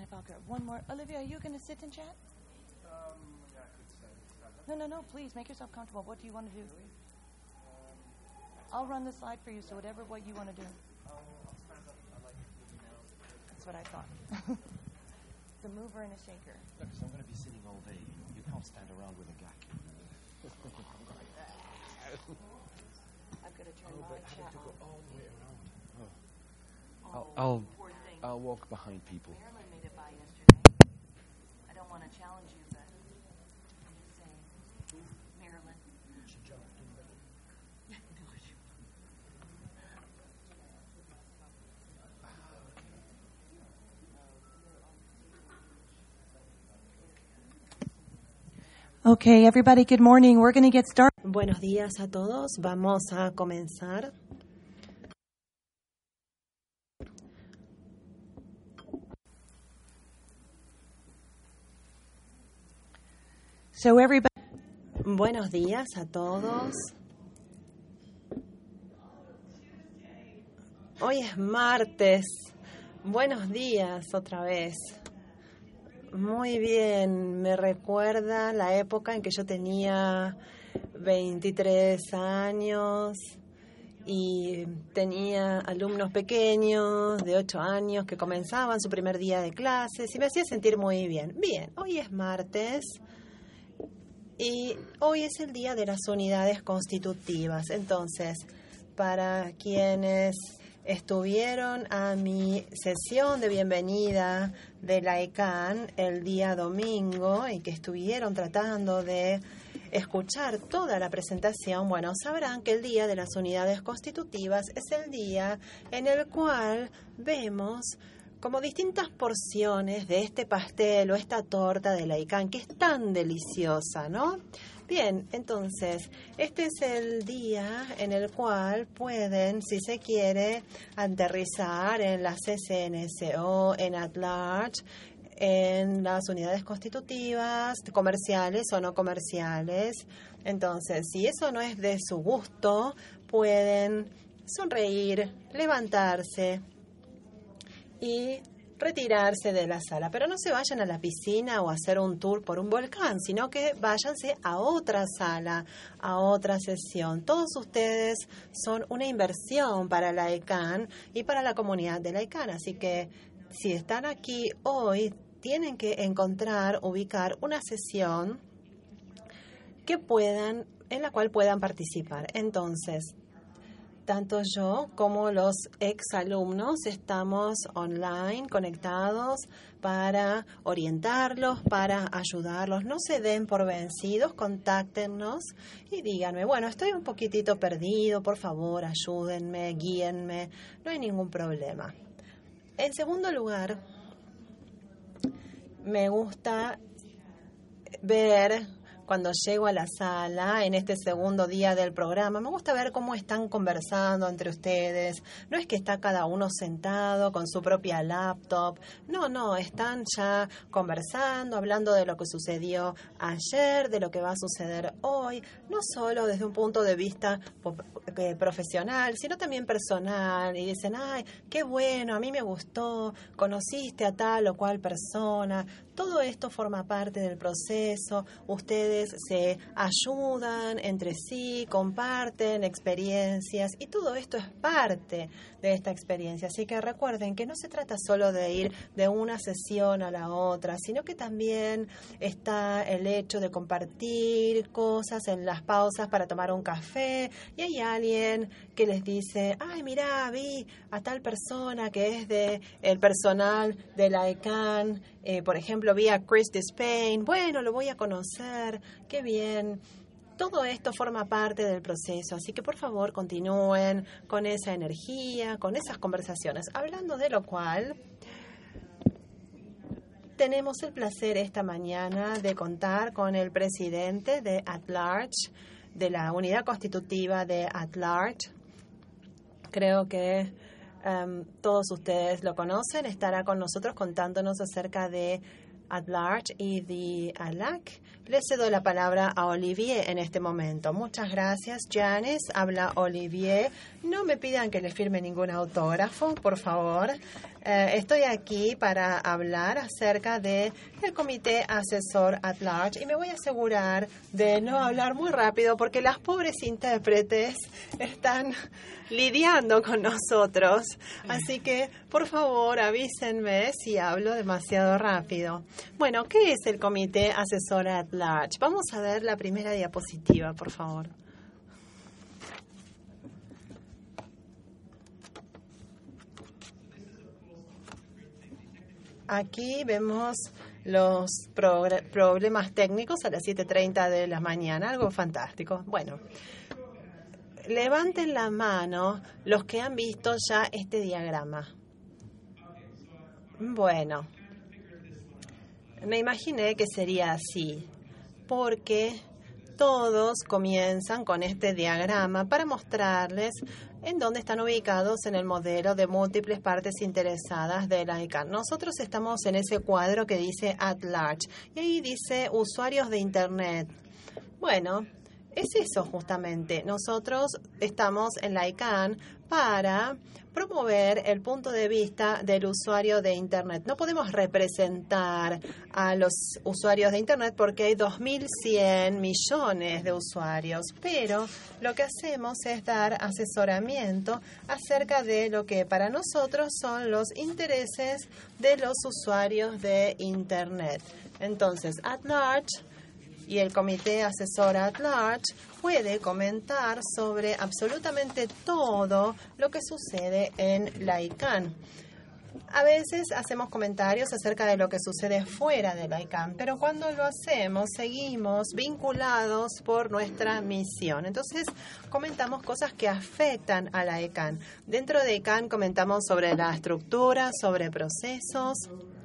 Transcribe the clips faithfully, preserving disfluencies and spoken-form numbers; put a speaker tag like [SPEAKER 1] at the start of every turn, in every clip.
[SPEAKER 1] I've got one more. Olivia, are you going to sit and chat?
[SPEAKER 2] Um, yeah, I could say.
[SPEAKER 1] No, no, no, please, make yourself comfortable. What do you want to do?
[SPEAKER 2] Really? Um,
[SPEAKER 1] I'll run the slide for you, so whatever what you want to do.
[SPEAKER 2] I'll, I'll stand up. I like moving now.
[SPEAKER 1] That's what I thought. The mover and a shaker.
[SPEAKER 3] Look, so I'm going to be sitting all day. You can't stand around with a gack.
[SPEAKER 1] I've got to turn
[SPEAKER 3] Oh,
[SPEAKER 1] my
[SPEAKER 3] but having
[SPEAKER 1] chat
[SPEAKER 3] to go
[SPEAKER 1] on.
[SPEAKER 3] all the way around. Oh.
[SPEAKER 1] Oh,
[SPEAKER 3] I'll, I'll,
[SPEAKER 1] poor thing.
[SPEAKER 3] I'll walk behind people.
[SPEAKER 1] Marilyn made it by yesterday. I don't want to challenge you, but I'm just saying. Marilyn.
[SPEAKER 3] She jumped in the
[SPEAKER 1] No, she Okay, everybody, good morning. We're going to get started.
[SPEAKER 4] Buenos días a todos. Vamos a comenzar.
[SPEAKER 1] So everybody,
[SPEAKER 4] Buenos días a todos. Hoy es martes. Buenos días otra vez. Muy bien, me recuerda la época en que yo tenía veintitrés años y tenía alumnos pequeños de ocho años que comenzaban su primer día de clases y me hacía sentir muy bien. Bien, hoy es martes y hoy es el día de las unidades constitutivas. Entonces, para quienes estuvieron a mi sesión de bienvenida de la E C A N el día domingo y que estuvieron tratando de escuchar toda la presentación, bueno, sabrán que el Día de las Unidades Constitutivas es el día en el cual vemos como distintas porciones de este pastel o esta torta de la E C A N, que es tan deliciosa, ¿no? Bien, entonces, este es el día en el cual pueden, si se quiere, aterrizar en la C C N S O, en At Large, en las unidades constitutivas, comerciales o no comerciales. Entonces, si eso no es de su gusto, pueden sonreír, levantarse y retirarse de la sala. Pero no se vayan a la piscina o a hacer un tour por un volcán, sino que váyanse a otra sala, a otra sesión. Todos ustedes son una inversión para la E C A N y para la comunidad de la E C A N. Así que si están aquí hoy, tienen que encontrar, ubicar una sesión que puedan, en la cual puedan participar. Entonces, tanto yo como los exalumnos estamos online, conectados para orientarlos, para ayudarlos. No se den por vencidos, contáctenos y díganme, bueno, estoy un poquitito perdido, por favor, ayúdenme, guíenme, no hay ningún problema. En segundo lugar, me gusta ver, cuando llego a la sala, en este segundo día del programa, me gusta ver cómo están conversando entre ustedes. No es que está cada uno sentado con su propia laptop. No, no, están ya conversando, hablando de lo que sucedió ayer, de lo que va a suceder hoy. No solo desde un punto de vista profesional, sino también personal. Y dicen, ay, qué bueno, a mí me gustó, conociste a tal o cual persona. Todo esto forma parte del proceso. Ustedes se ayudan entre sí, comparten experiencias y todo esto es parte de esta experiencia. Así que recuerden que no se trata solo de ir de una sesión a la otra, sino que también está el hecho de compartir cosas en las pausas para tomar un café y hay alguien que les dice, ay, mira, vi a tal persona que es de el personal de la E C A N, eh, por ejemplo, vi a Chris Despain, bueno, lo voy a conocer, qué bien. Todo esto forma parte del proceso, así que por favor continúen con esa energía, con esas conversaciones. Hablando de lo cual, tenemos el placer esta mañana de contar con el presidente de At Large, de la unidad constitutiva de At Large. Creo que um, todos ustedes lo conocen, estará con nosotros contándonos acerca de at Large y de A L A C. Le cedo la palabra a Olivier en este momento. Muchas gracias, Janice. Habla Olivier. No me pidan que le firme ningún autógrafo, por favor. Eh, estoy aquí para hablar acerca de el Comité Asesor at Large y me voy a asegurar de no hablar muy rápido porque las pobres intérpretes están lidiando con nosotros. Así que, por favor, avísenme si hablo demasiado rápido. Bueno, ¿qué es el Comité Asesor at Large? Vamos a ver la primera diapositiva, por favor. Aquí vemos los problemas técnicos a las siete treinta de la mañana, algo fantástico. Bueno, levanten la mano los que han visto ya este diagrama. Bueno, me imaginé que sería así, porque todos comienzan con este diagrama para mostrarles en dónde están ubicados en el modelo de múltiples partes interesadas de la I C A N. Nosotros estamos en ese cuadro que dice At Large y ahí dice usuarios de Internet. Bueno, es eso justamente. Nosotros estamos en la I C A N para promover el punto de vista del usuario de Internet. No podemos representar a los usuarios de Internet porque hay dos mil cien millones de usuarios, pero lo que hacemos es dar asesoramiento acerca de lo que para nosotros son los intereses de los usuarios de Internet. Entonces, At Large y el Comité Asesor at Large puede comentar sobre absolutamente todo lo que sucede en la I C A N. A veces hacemos comentarios acerca de lo que sucede fuera de la I C A N, pero cuando lo hacemos seguimos vinculados por nuestra misión. Entonces comentamos cosas que afectan a la I C A N. Dentro de I C A N comentamos sobre la estructura, sobre procesos,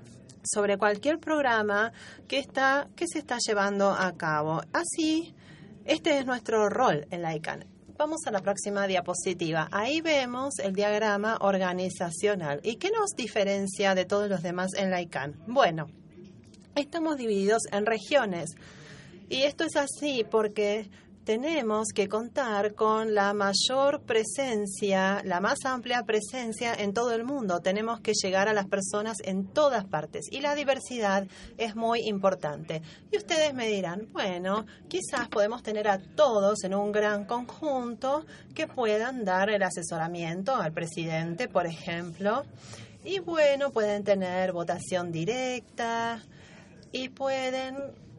[SPEAKER 4] sobre cualquier programa que está que se está llevando a cabo. Así, este es nuestro rol en la I C A N. Vamos a la próxima diapositiva. Ahí vemos el diagrama organizacional. ¿Y qué nos diferencia de todos los demás en la I C A N? Bueno, estamos divididos en regiones. Y esto es así porque tenemos que contar con la mayor presencia, la más amplia presencia en todo el mundo. Tenemos que llegar a las personas en todas partes y la diversidad es muy importante. Y ustedes me dirán, bueno, quizás podemos tener a todos en un gran conjunto que puedan dar el asesoramiento al presidente, por ejemplo. Y bueno, pueden tener votación directa y pueden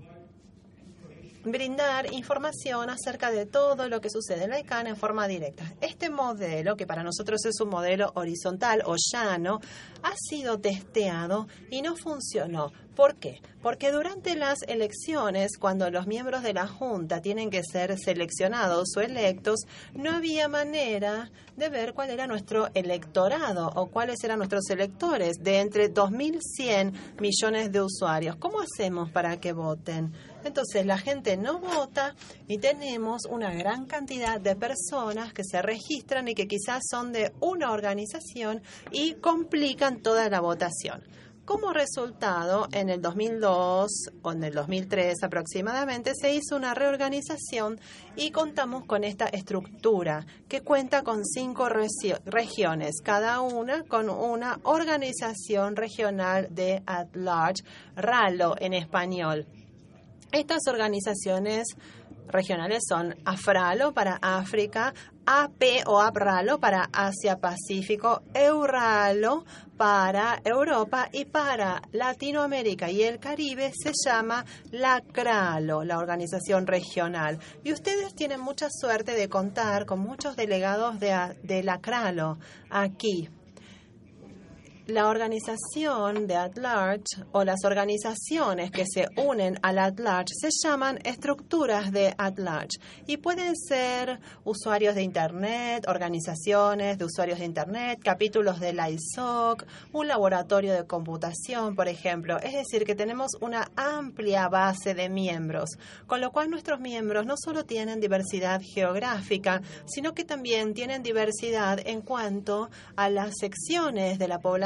[SPEAKER 4] brindar información acerca de todo lo que sucede en la I C A N en forma directa. Este modelo, que para nosotros es un modelo horizontal o llano, ha sido testeado y no funcionó. ¿Por qué? Porque durante las elecciones, cuando los miembros de la Junta tienen que ser seleccionados o electos, no había manera de ver cuál era nuestro electorado o cuáles eran nuestros electores de entre dos mil cien millones de usuarios. ¿Cómo hacemos para que voten? Entonces, la gente no vota y tenemos una gran cantidad de personas que se registran y que quizás son de una organización y complican toda la votación. Como resultado, en el dos mil dos o en el dos mil tres aproximadamente, se hizo una reorganización y contamos con esta estructura que cuenta con cinco regiones, cada una con una organización regional de At Large, RALO en español. Estas organizaciones regionales son AFRALO para África, A P o APRALO para Asia-Pacífico, EURALO para Europa y para Latinoamérica y el Caribe se llama LACRALO, la organización regional. Y ustedes tienen mucha suerte de contar con muchos delegados de, de LACRALO aquí. La organización de At Large o las organizaciones que se unen al At Large se llaman estructuras de At Large y pueden ser usuarios de Internet, organizaciones de usuarios de Internet, capítulos de la I S O C, un laboratorio de computación, por ejemplo. Es decir, que tenemos una amplia base de miembros, con lo cual nuestros miembros no solo tienen diversidad geográfica, sino que también tienen diversidad en cuanto a las secciones de la población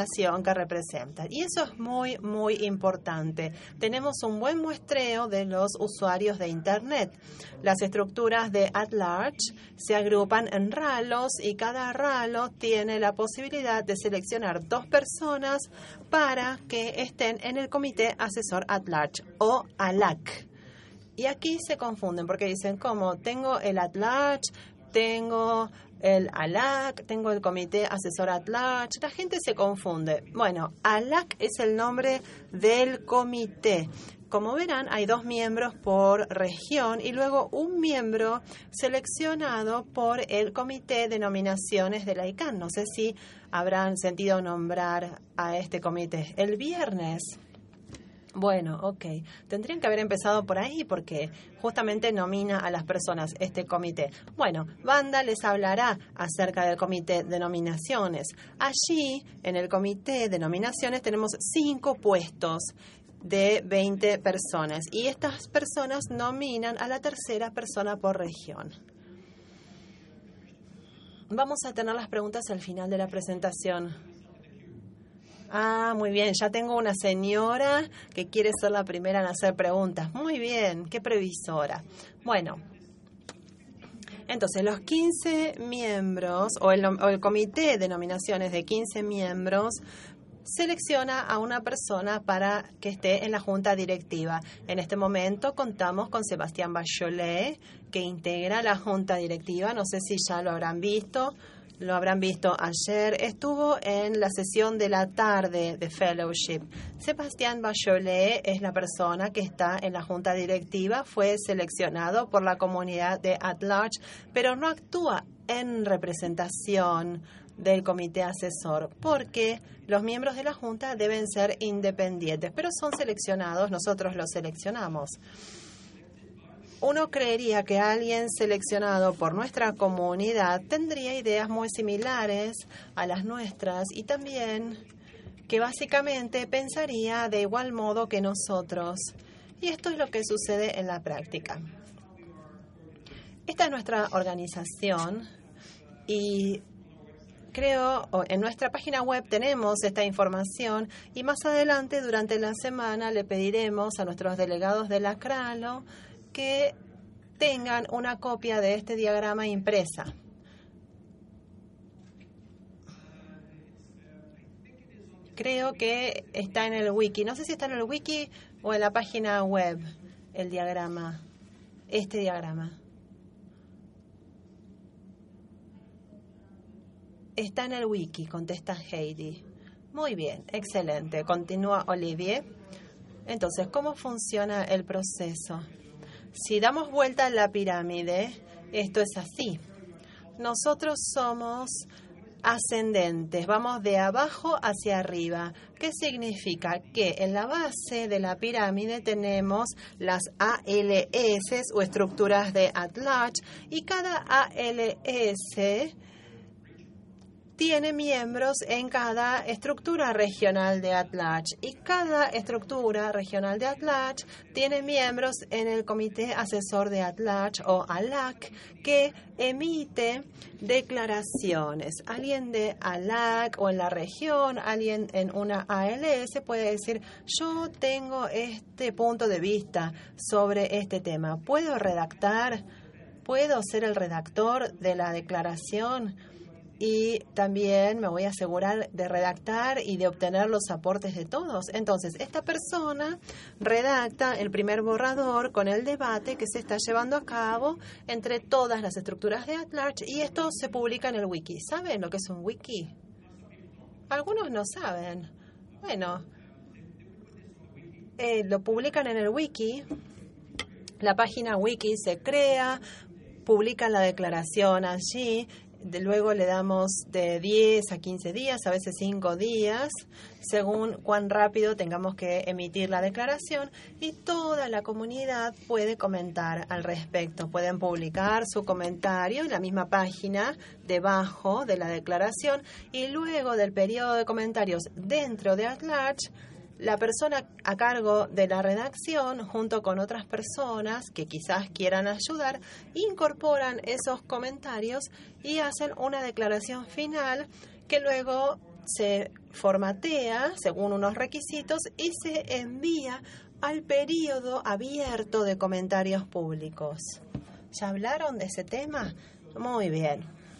[SPEAKER 4] población que representan. Y eso es muy, muy importante. Tenemos un buen muestreo de los usuarios de Internet. Las estructuras de at large se agrupan en ralos y cada ralo tiene la posibilidad de seleccionar dos personas para que estén en el comité asesor at large o A L A C. Y aquí se confunden porque dicen, ¿cómo? Tengo el at large, tengo el A L A C, tengo el comité asesor at large. La gente se confunde. Bueno, A L A C es el nombre del comité. Como verán, hay dos miembros por región y luego un miembro seleccionado por el comité de nominaciones de la I C A N. No sé si habrán sentido nombrar a este comité. El viernes. Bueno, ok. Tendrían que haber empezado por ahí porque justamente nomina a las personas este comité. Bueno, Wanda les hablará acerca del comité de nominaciones. Allí, en el comité de nominaciones, tenemos cinco puestos de veinte personas y estas personas nominan a la tercera persona por región. Vamos a tener las preguntas al final de la presentación. Ah, muy bien. Ya tengo una señora que quiere ser la primera en hacer preguntas. Muy bien. Qué previsora. Bueno, entonces los quince miembros o el, o el comité de nominaciones de quince miembros selecciona a una persona para que esté en la junta directiva. En este momento contamos con Sebastián Bachelet, que integra la junta directiva. No sé si ya lo habrán visto. Lo habrán visto ayer. Estuvo en la sesión de la tarde de Fellowship. Sebastián Bachelet es la persona que está en la junta directiva. Fue seleccionado por la comunidad de at large, pero no actúa en representación del comité asesor, porque los miembros de la junta deben ser independientes, pero son seleccionados, nosotros los seleccionamos. Uno creería que alguien seleccionado por nuestra comunidad tendría ideas muy similares a las nuestras y también que básicamente pensaría de igual modo que nosotros. Y esto es lo que sucede en la práctica. Esta es nuestra organización y creo, en nuestra página web tenemos esta información y más adelante durante la semana le pediremos a nuestros delegados de la CRALO que tengan una copia de este diagrama impresa. Creo que está en el wiki. No sé si está en el wiki o en la página web el diagrama, este diagrama. Está en el wiki, contesta Heidi. Muy bien, excelente. Continúa Olivier. Entonces, ¿cómo funciona el proceso? Si damos vuelta a la pirámide, esto es así. Nosotros somos ascendentes, vamos de abajo hacia arriba. ¿Qué significa? Que en la base de la pirámide tenemos las A L S o estructuras de at large y cada A L S tiene miembros en cada estructura regional de at large y cada estructura regional de at large tiene miembros en el comité asesor de at large o A L A C que emite declaraciones. Alguien de A L A C o en la región, alguien en una A L S puede decir, yo tengo este punto de vista sobre este tema. ¿Puedo redactar? ¿Puedo ser el redactor de la declaración? Y también me voy a asegurar de redactar y de obtener los aportes de todos. Entonces, esta persona redacta el primer borrador con el debate que se está llevando a cabo entre todas las estructuras de at large y esto se publica en el wiki. ¿Saben lo que es un wiki? Algunos no saben. Bueno, eh, lo publican en el wiki. La página wiki se crea, publican la declaración allí. De luego le damos de diez a quince días, a veces cinco días, según cuán rápido tengamos que emitir la declaración y toda la comunidad puede comentar al respecto. Pueden publicar su comentario en la misma página debajo de la declaración y luego del periodo de comentarios dentro de at large, la persona a cargo de la redacción, junto con otras personas que quizás quieran ayudar, incorporan esos comentarios y hacen una declaración final que luego se formatea según unos requisitos y se envía al periodo abierto de comentarios públicos. ¿Ya hablaron de ese tema? Muy bien.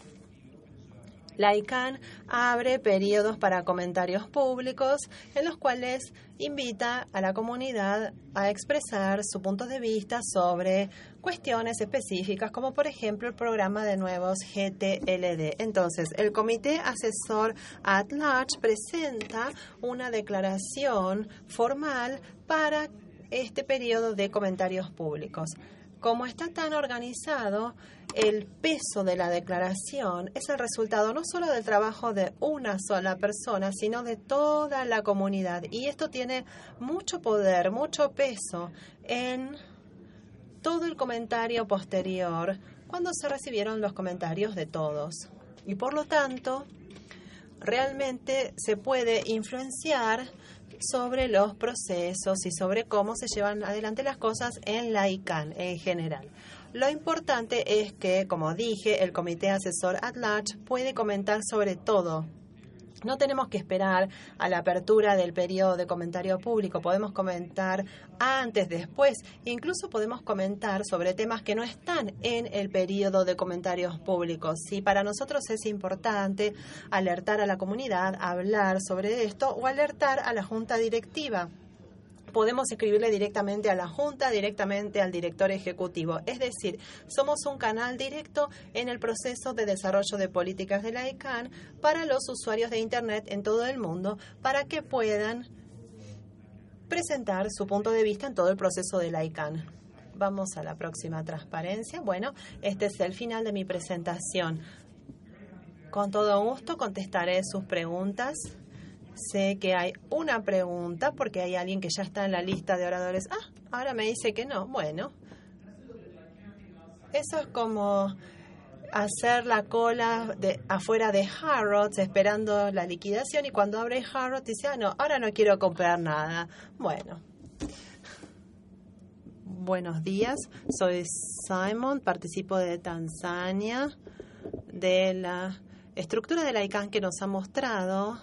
[SPEAKER 4] La I C A N abre periodos para comentarios públicos en los cuales invita a la comunidad a expresar su punto de vista sobre cuestiones específicas, como por ejemplo el programa de nuevos G T L D. Entonces, el Comité Asesor at Large presenta una declaración formal para este periodo de comentarios públicos. Como está tan organizado, el peso de la declaración es el resultado no solo del trabajo de una sola persona, sino de toda la comunidad. Y esto tiene mucho poder, mucho peso en todo el comentario posterior cuando se recibieron los comentarios de todos. Y por lo tanto, realmente se puede influenciar sobre los procesos y sobre cómo se llevan adelante las cosas en la I C A N en general. Lo importante es que, como dije, el Comité Asesor at Large puede comentar sobre todo. No tenemos que esperar a la apertura del periodo de comentario público. Podemos comentar antes, después. Incluso podemos comentar sobre temas que no están en el periodo de comentarios públicos. Si para nosotros es importante alertar a la comunidad, hablar sobre esto o alertar a la junta directiva, podemos escribirle directamente a la Junta, directamente al director ejecutivo. Es decir, somos un canal directo en el proceso de desarrollo de políticas de la I C A N para los usuarios de Internet en todo el mundo, para que puedan presentar su punto de vista en todo el proceso de la I C A N. Vamos a la próxima transparencia. Bueno, este es el final de mi presentación. Con todo gusto contestaré sus preguntas. Sé que hay una pregunta porque hay alguien que ya está en la lista de oradores. Ah, ahora me dice que no. Bueno, eso es como hacer la cola de, afuera de Harrods esperando la liquidación y cuando abre Harrods dice, ah, no, ahora no quiero comprar nada. Bueno. Buenos días, soy Simon, participo de Tanzania, de la estructura de la I C A N que nos ha mostrado.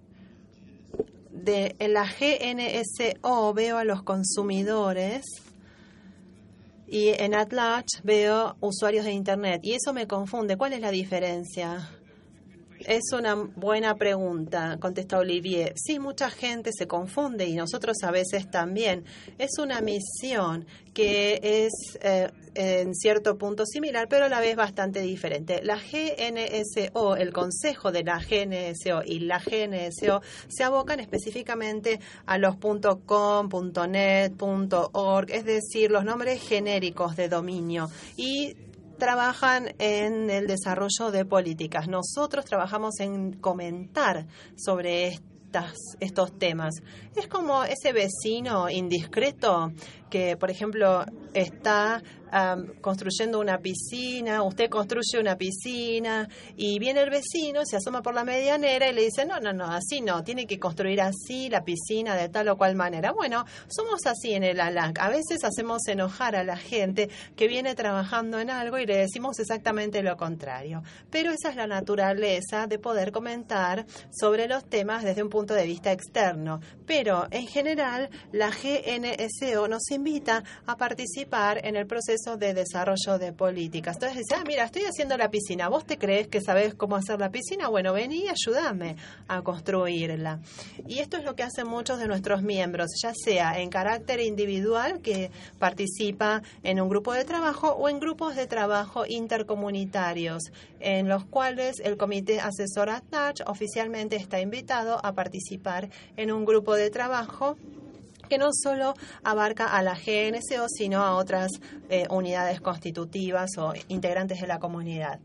[SPEAKER 4] De, en la G N S O veo a los consumidores y en At Large veo usuarios de Internet. Y eso me confunde. ¿Cuál es la diferencia? Es una buena pregunta, contesta Olivier. Sí, mucha gente se confunde y nosotros a veces también. Es una misión que es eh, en cierto punto similar, pero a la vez bastante diferente. La G N S O, el consejo de la G N S O y la G N S O se abocan específicamente a los .com, .net, .org, es decir, los nombres genéricos de dominio y trabajan en el desarrollo de políticas. Nosotros trabajamos en comentar sobre estas, estos temas. Es como ese vecino indiscreto que, por ejemplo, está um, construyendo una piscina, usted construye una piscina y viene el vecino, se asoma por la medianera y le dice, no, no, no, así no, tiene que construir así la piscina de tal o cual manera. Bueno, somos así en el A L A C. A veces hacemos enojar a la gente que viene trabajando en algo y le decimos exactamente lo contrario. Pero esa es la naturaleza de poder comentar sobre los temas desde un punto de vista externo. Pero, en general, la G N S O nos invita a participar en el proceso de desarrollo de políticas. Entonces dice, ah, mira, estoy haciendo la piscina. ¿Vos te crees que sabés cómo hacer la piscina? Bueno, vení y ayúdame a construirla. Y esto es lo que hacen muchos de nuestros miembros, ya sea en carácter individual, que participa en un grupo de trabajo, o en grupos de trabajo intercomunitarios, en los cuales el Comité Asesor at Large oficialmente está invitado a participar en un grupo de trabajo que no solo abarca a la G N S O, sino a otras eh, unidades constitutivas o integrantes de la comunidad.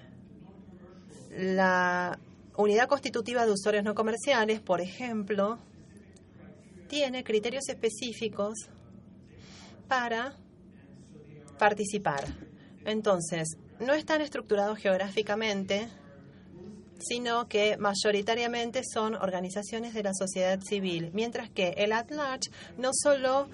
[SPEAKER 4] La unidad constitutiva de usuarios no comerciales, por ejemplo, tiene criterios específicos para participar. Entonces, no están estructurados geográficamente, sino que mayoritariamente son organizaciones de la sociedad civil, mientras que el At Large no solo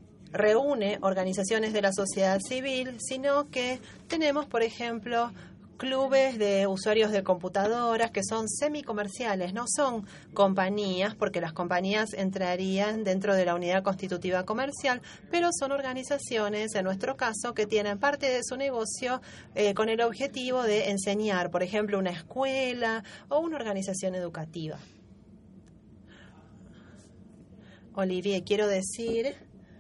[SPEAKER 4] reúne organizaciones de la sociedad civil, sino que tenemos, por ejemplo, clubes de usuarios de computadoras que son semicomerciales, no son compañías, porque las compañías entrarían dentro de la unidad constitutiva comercial, pero son organizaciones, en nuestro caso, que tienen parte de su negocio eh, con el objetivo de enseñar, por ejemplo, una escuela o una organización educativa. Olivier, quiero decir,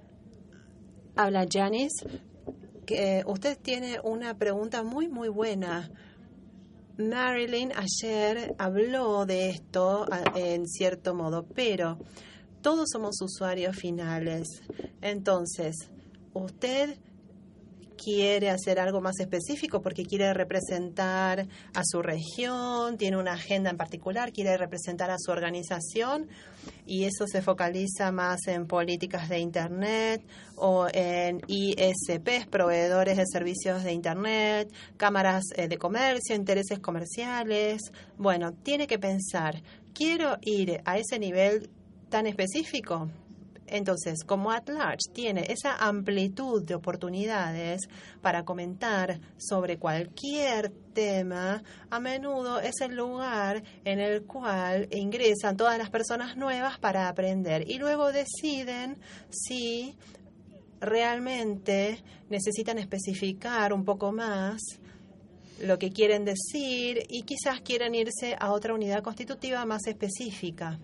[SPEAKER 4] habla Janice, que usted tiene una pregunta muy, muy buena. Marilyn ayer habló de esto en cierto modo, pero todos somos usuarios finales. Entonces, usted quiere hacer algo más específico porque quiere representar a su región, tiene una agenda en particular, quiere representar a su organización y eso se focaliza más en políticas de Internet o en I S Ps, proveedores de servicios de Internet, cámaras eh, de comercio, intereses comerciales. Bueno, tiene que pensar, ¿quiero ir a ese nivel tan específico? Entonces, como At Large tiene esa amplitud de oportunidades para comentar sobre cualquier tema, a menudo es el lugar en el cual ingresan todas las personas nuevas para aprender y luego deciden si realmente necesitan especificar un poco más lo que quieren decir y quizás quieren irse a otra unidad constitutiva más específica.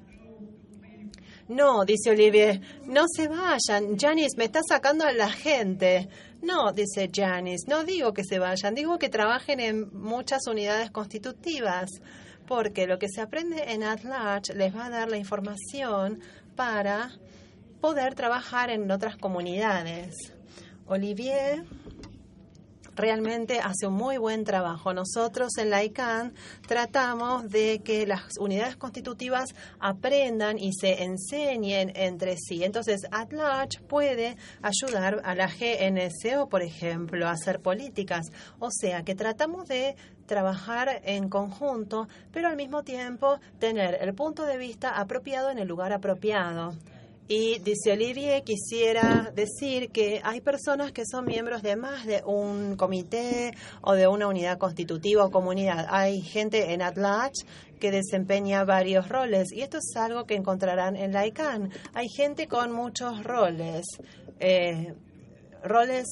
[SPEAKER 4] No, dice Olivier, no se vayan. Janice, me está sacando a la gente. No, dice Janice, no digo que se vayan, digo que trabajen en muchas unidades constitutivas, porque lo que se aprende en At Large les va a dar la información para poder trabajar en otras comunidades. Olivier realmente hace un muy buen trabajo. Nosotros en la I C A N tratamos de que las unidades constitutivas aprendan y se enseñen entre sí. Entonces, At Large puede ayudar a la G N S O, por ejemplo, a hacer políticas. O sea, que tratamos de trabajar en conjunto, pero al mismo tiempo tener el punto de vista apropiado en el lugar apropiado. Y dice Olivier, quisiera decir que hay personas que son miembros de más de un comité o de una unidad constitutiva o comunidad. Hay gente en At Large que desempeña varios roles y esto es algo que encontrarán en la I C A N. Hay gente con muchos roles. Eh, roles,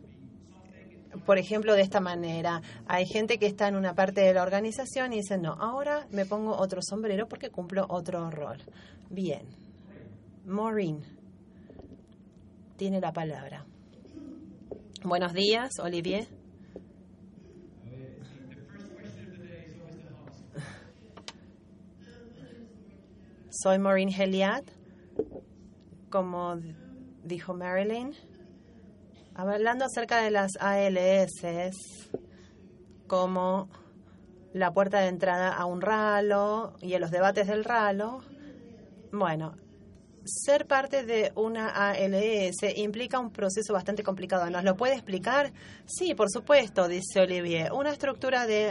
[SPEAKER 4] por ejemplo, de esta manera. Hay gente que está en una parte de la organización y dice, no, ahora me pongo otro sombrero porque cumplo otro rol. Bien. Maureen tiene la palabra. Buenos días, Olivier. Soy Maureen Heliat, como dijo Marilyn, hablando acerca de las A L S como la puerta de entrada a un ralo y en los debates del ralo. Bueno, ser parte de una A L S implica un proceso bastante complicado. ¿Nos lo puede explicar? Sí, por supuesto, dice Olivier. Una estructura de...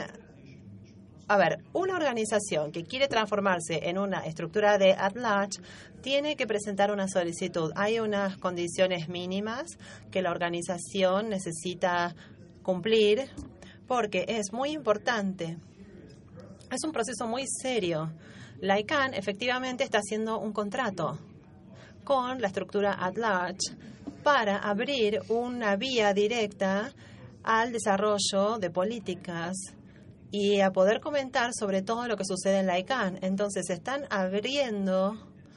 [SPEAKER 4] A ver, una organización que quiere transformarse en una estructura de At Large tiene que presentar una solicitud. Hay unas condiciones mínimas que la organización necesita cumplir porque es muy importante. Es un proceso muy serio. La I C A N efectivamente está haciendo un contrato con la estructura At Large para abrir una vía directa al desarrollo de políticas y a poder comentar sobre todo lo que sucede en la I C A N. Entonces, están abriendo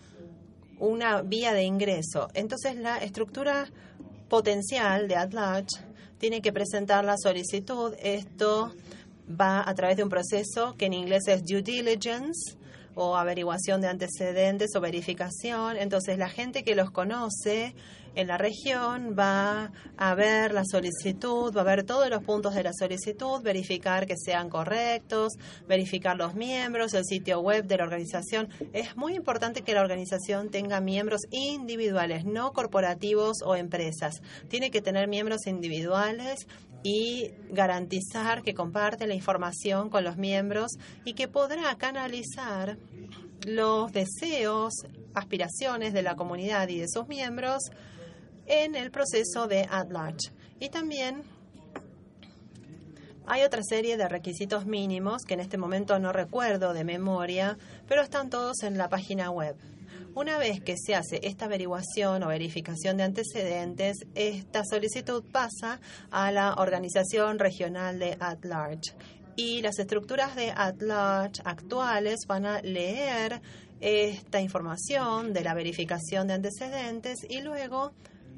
[SPEAKER 4] una vía de ingreso. Entonces, la estructura potencial de At Large tiene que presentar la solicitud. Esto va a través de un proceso que en inglés es due diligence, o averiguación de antecedentes o verificación. Entonces, la gente que los conoce en la región va a ver la solicitud, va a ver todos los puntos de la solicitud, verificar que sean correctos, verificar los miembros, el sitio web de la organización. Es muy importante que la organización tenga miembros individuales, no corporativos o empresas. Tiene que tener miembros individuales y garantizar que comparte la información con los miembros y que podrá canalizar los deseos, aspiraciones de la comunidad y de sus miembros en el proceso de At Large. Y también Hay otra serie de requisitos mínimos que en este momento no recuerdo de memoria, pero están todos en la página web. Una vez que se hace esta averiguación o verificación de antecedentes, esta solicitud pasa a la organización regional de at-large. Y las estructuras de at-large actuales van a leer esta información de la verificación de antecedentes y luego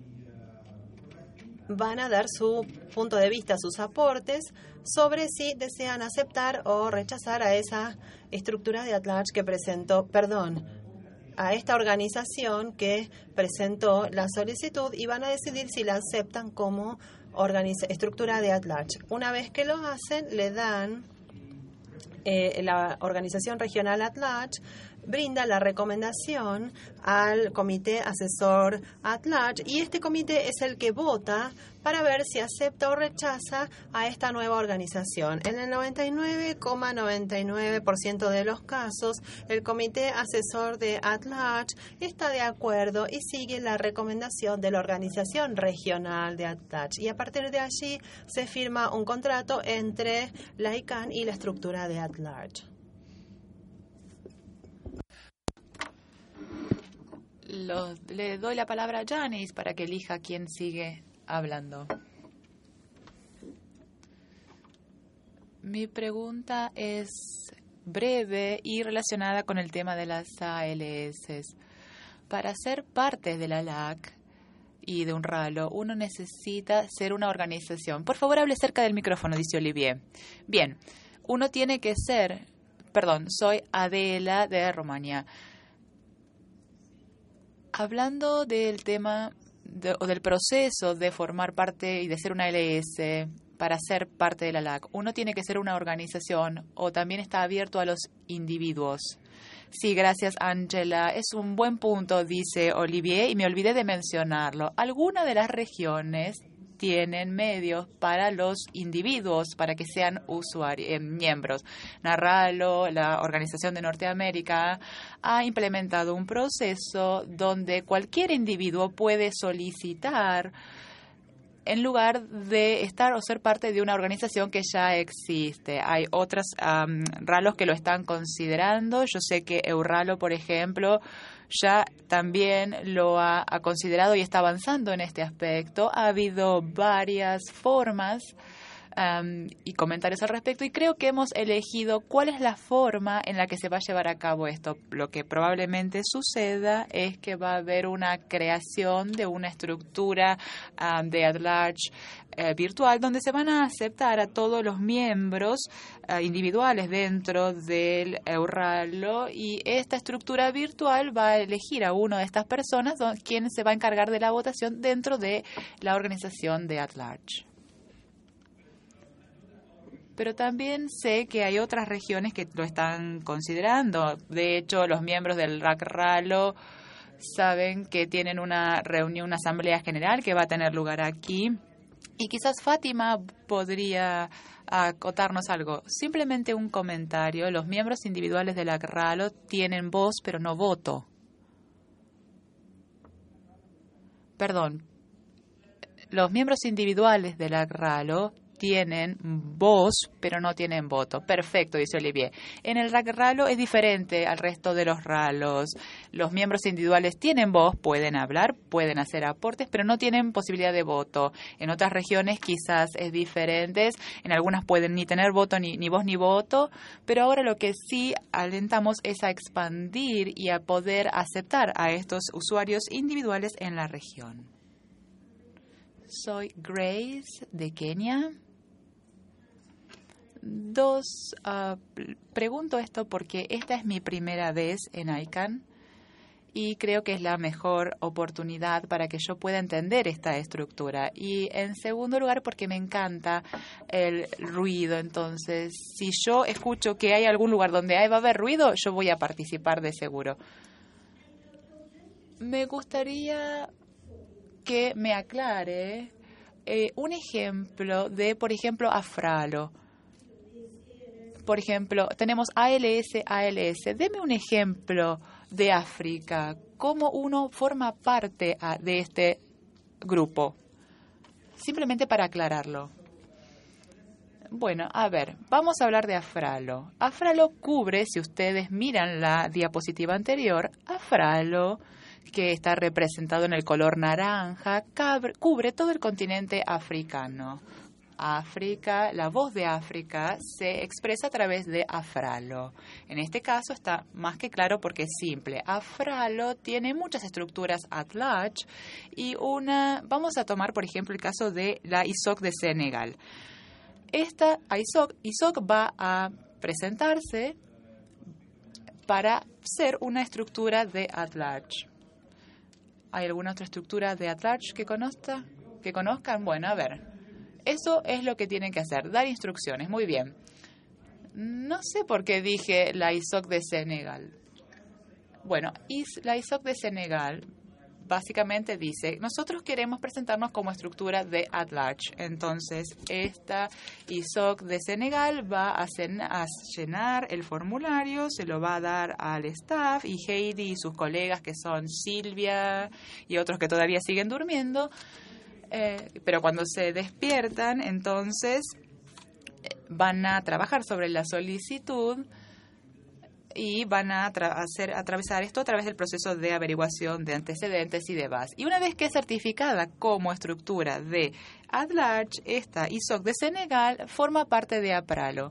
[SPEAKER 4] van a dar su punto de vista, sus aportes sobre si desean aceptar o rechazar a esa estructura de at-large que presentó, perdón, a esta organización que presentó la solicitud y van a decidir si la aceptan como organiza- estructura de at-large. Una vez que lo hacen, le dan eh, la organización regional at-large brinda la recomendación al comité asesor at-large y este comité es el que vota para ver si acepta o rechaza a esta nueva organización. En el noventa y nueve coma noventa y nueve por ciento de los casos, el comité asesor de at-large está de acuerdo y sigue la recomendación de la organización regional de at-large. Y a partir de allí se firma un contrato entre la I C A N y la estructura de at-large.
[SPEAKER 5] Los- le doy la palabra a Janice para que elija quién sigue hablando. Mi pregunta es breve y relacionada con el tema de las A L S. Para ser parte de la L A C y de un RALO, uno necesita ser una organización. Por favor, hable cerca del micrófono, dice Olivier. Bien, uno tiene que ser, perdón, soy Adela de Rumania. Hablando del tema de- o del proceso de formar parte y de ser una L S para ser parte de la L A C, uno tiene que ser una organización o también está abierto a los individuos. Sí, gracias, Angela. Es un buen punto, dice Olivier, y me olvidé de mencionarlo. Algunas de las regiones tienen medios para los individuos, para que sean usuarios, eh, miembros. Narralo, la Organización de Norteamérica, ha implementado un proceso donde cualquier individuo puede solicitar en lugar de estar o ser parte de una organización que ya existe. Hay otras um, ralos que lo están considerando. Yo sé que Euralo, por ejemplo, ya también lo ha, ha considerado y está avanzando en este aspecto. Ha habido varias formas um, y comentarios al respecto y creo que hemos elegido cuál es la forma en la que se va a llevar a cabo esto. Lo que probablemente suceda es que va a haber una creación de una estructura um, de at-large eh, virtual donde se van a aceptar a todos los miembros uh, individuales dentro del Euralo y esta estructura virtual va a elegir a una de estas personas don- quien se va a encargar de la votación dentro de la organización de at-large. Pero también sé que hay otras regiones que lo están considerando. De hecho, los miembros del RAC-RALO saben que tienen una reunión, una asamblea general que va a tener lugar aquí. Y quizás Fátima podría acotarnos algo. Simplemente un comentario. Los miembros individuales del RAC-RALO tienen voz, pero no voto. Perdón. Los miembros individuales del RAC-RALO tienen voz, pero no tienen voto. Perfecto, dice Olivier. En el RAC-RALO es diferente al resto de los RALOs. Los miembros individuales tienen voz, pueden hablar, pueden hacer aportes, pero no tienen posibilidad de voto. En otras regiones quizás es diferente. En algunas pueden ni tener voto, ni, ni voz, ni voto. Pero ahora lo que sí alentamos es a expandir y a poder aceptar a estos usuarios individuales en la región. Soy Grace de Kenia. Dos, uh, pregunto esto porque esta es mi primera vez en I C A N y creo que es la mejor oportunidad para que yo pueda entender esta estructura. Y en segundo lugar, porque me encanta el ruido. Entonces, si yo escucho que hay algún lugar donde hay, va a haber ruido, yo voy a participar de seguro. Me gustaría que me aclare eh, un ejemplo de, por ejemplo, Afralo. Por ejemplo, tenemos A L S, A L S. Deme un ejemplo de África. ¿Cómo uno forma parte a, de este grupo? Simplemente para aclararlo. Bueno, a ver, vamos a hablar de Afralo. Afralo cubre, si ustedes miran la diapositiva anterior, Afralo, que está representado en el color naranja, cabre, cubre todo el continente africano. África, la voz de África se expresa a través de Afralo. En este caso está más que claro porque es simple. Afralo tiene muchas estructuras at large y una, vamos a tomar por ejemplo el caso de la I S O C de Senegal. Esta I S O C, I S O C va a presentarse para ser una estructura de at large. ¿Hay alguna otra estructura de at large que conozca? ¿Que conozcan? Bueno, a ver. Eso es lo que tienen que hacer, dar instrucciones. Muy bien. No sé por qué dije la I S O C de Senegal. Bueno, la I S O C de Senegal básicamente dice, nosotros queremos presentarnos como estructura de at large. Entonces, esta I S O C de Senegal va a, a llenar el formulario, se lo va a dar al staff y Heidi y sus colegas que son Silvia y otros que todavía siguen durmiendo. Eh, pero cuando se despiertan, entonces eh, van a trabajar sobre la solicitud y van a hacer atravesar esto a través del proceso de averiguación de antecedentes y demás. Y una vez que es certificada como estructura de at large, esta I S O C de Senegal forma parte de Afralo.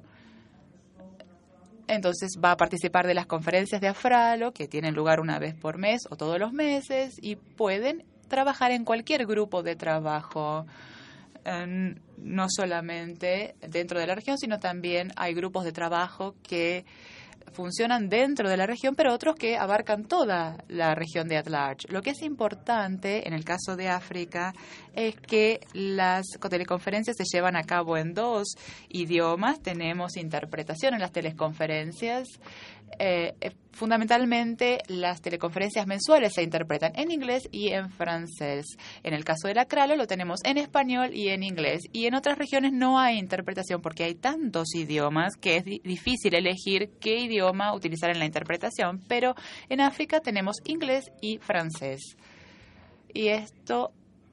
[SPEAKER 5] Entonces va a participar de las conferencias de Afralo que tienen lugar una vez por mes o todos los meses y pueden trabajar en cualquier grupo de trabajo, eh, no solamente dentro de la región, sino también hay grupos de trabajo que funcionan dentro de la región, pero otros que abarcan toda la región de at large. Lo que es importante en el caso de África es que las teleconferencias se llevan a cabo en dos idiomas. Tenemos interpretación en las teleconferencias. Eh, fundamentalmente, las teleconferencias mensuales se interpretan en inglés y en francés. En el caso del Afralo lo tenemos en español y en inglés. Y en otras regiones no hay interpretación porque hay tantos idiomas que es di- difícil elegir qué idioma utilizar en la interpretación. Pero en África tenemos inglés y francés. Y esto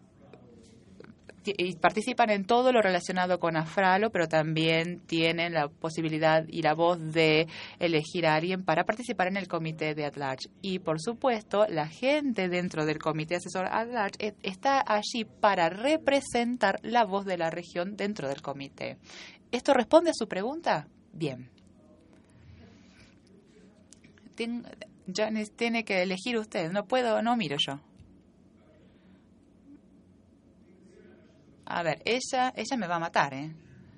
[SPEAKER 5] y participan en todo lo relacionado con Afralo, pero también tienen la posibilidad y la voz de elegir a alguien para participar en el comité de at large. Y, por supuesto, la gente dentro del comité asesor at large está allí para representar la voz de la región dentro del comité. ¿Esto responde a su pregunta? Bien. Tien, Janice, tiene que elegir usted. No puedo, no miro yo. A ver, ella, ella me va a matar, ¿eh?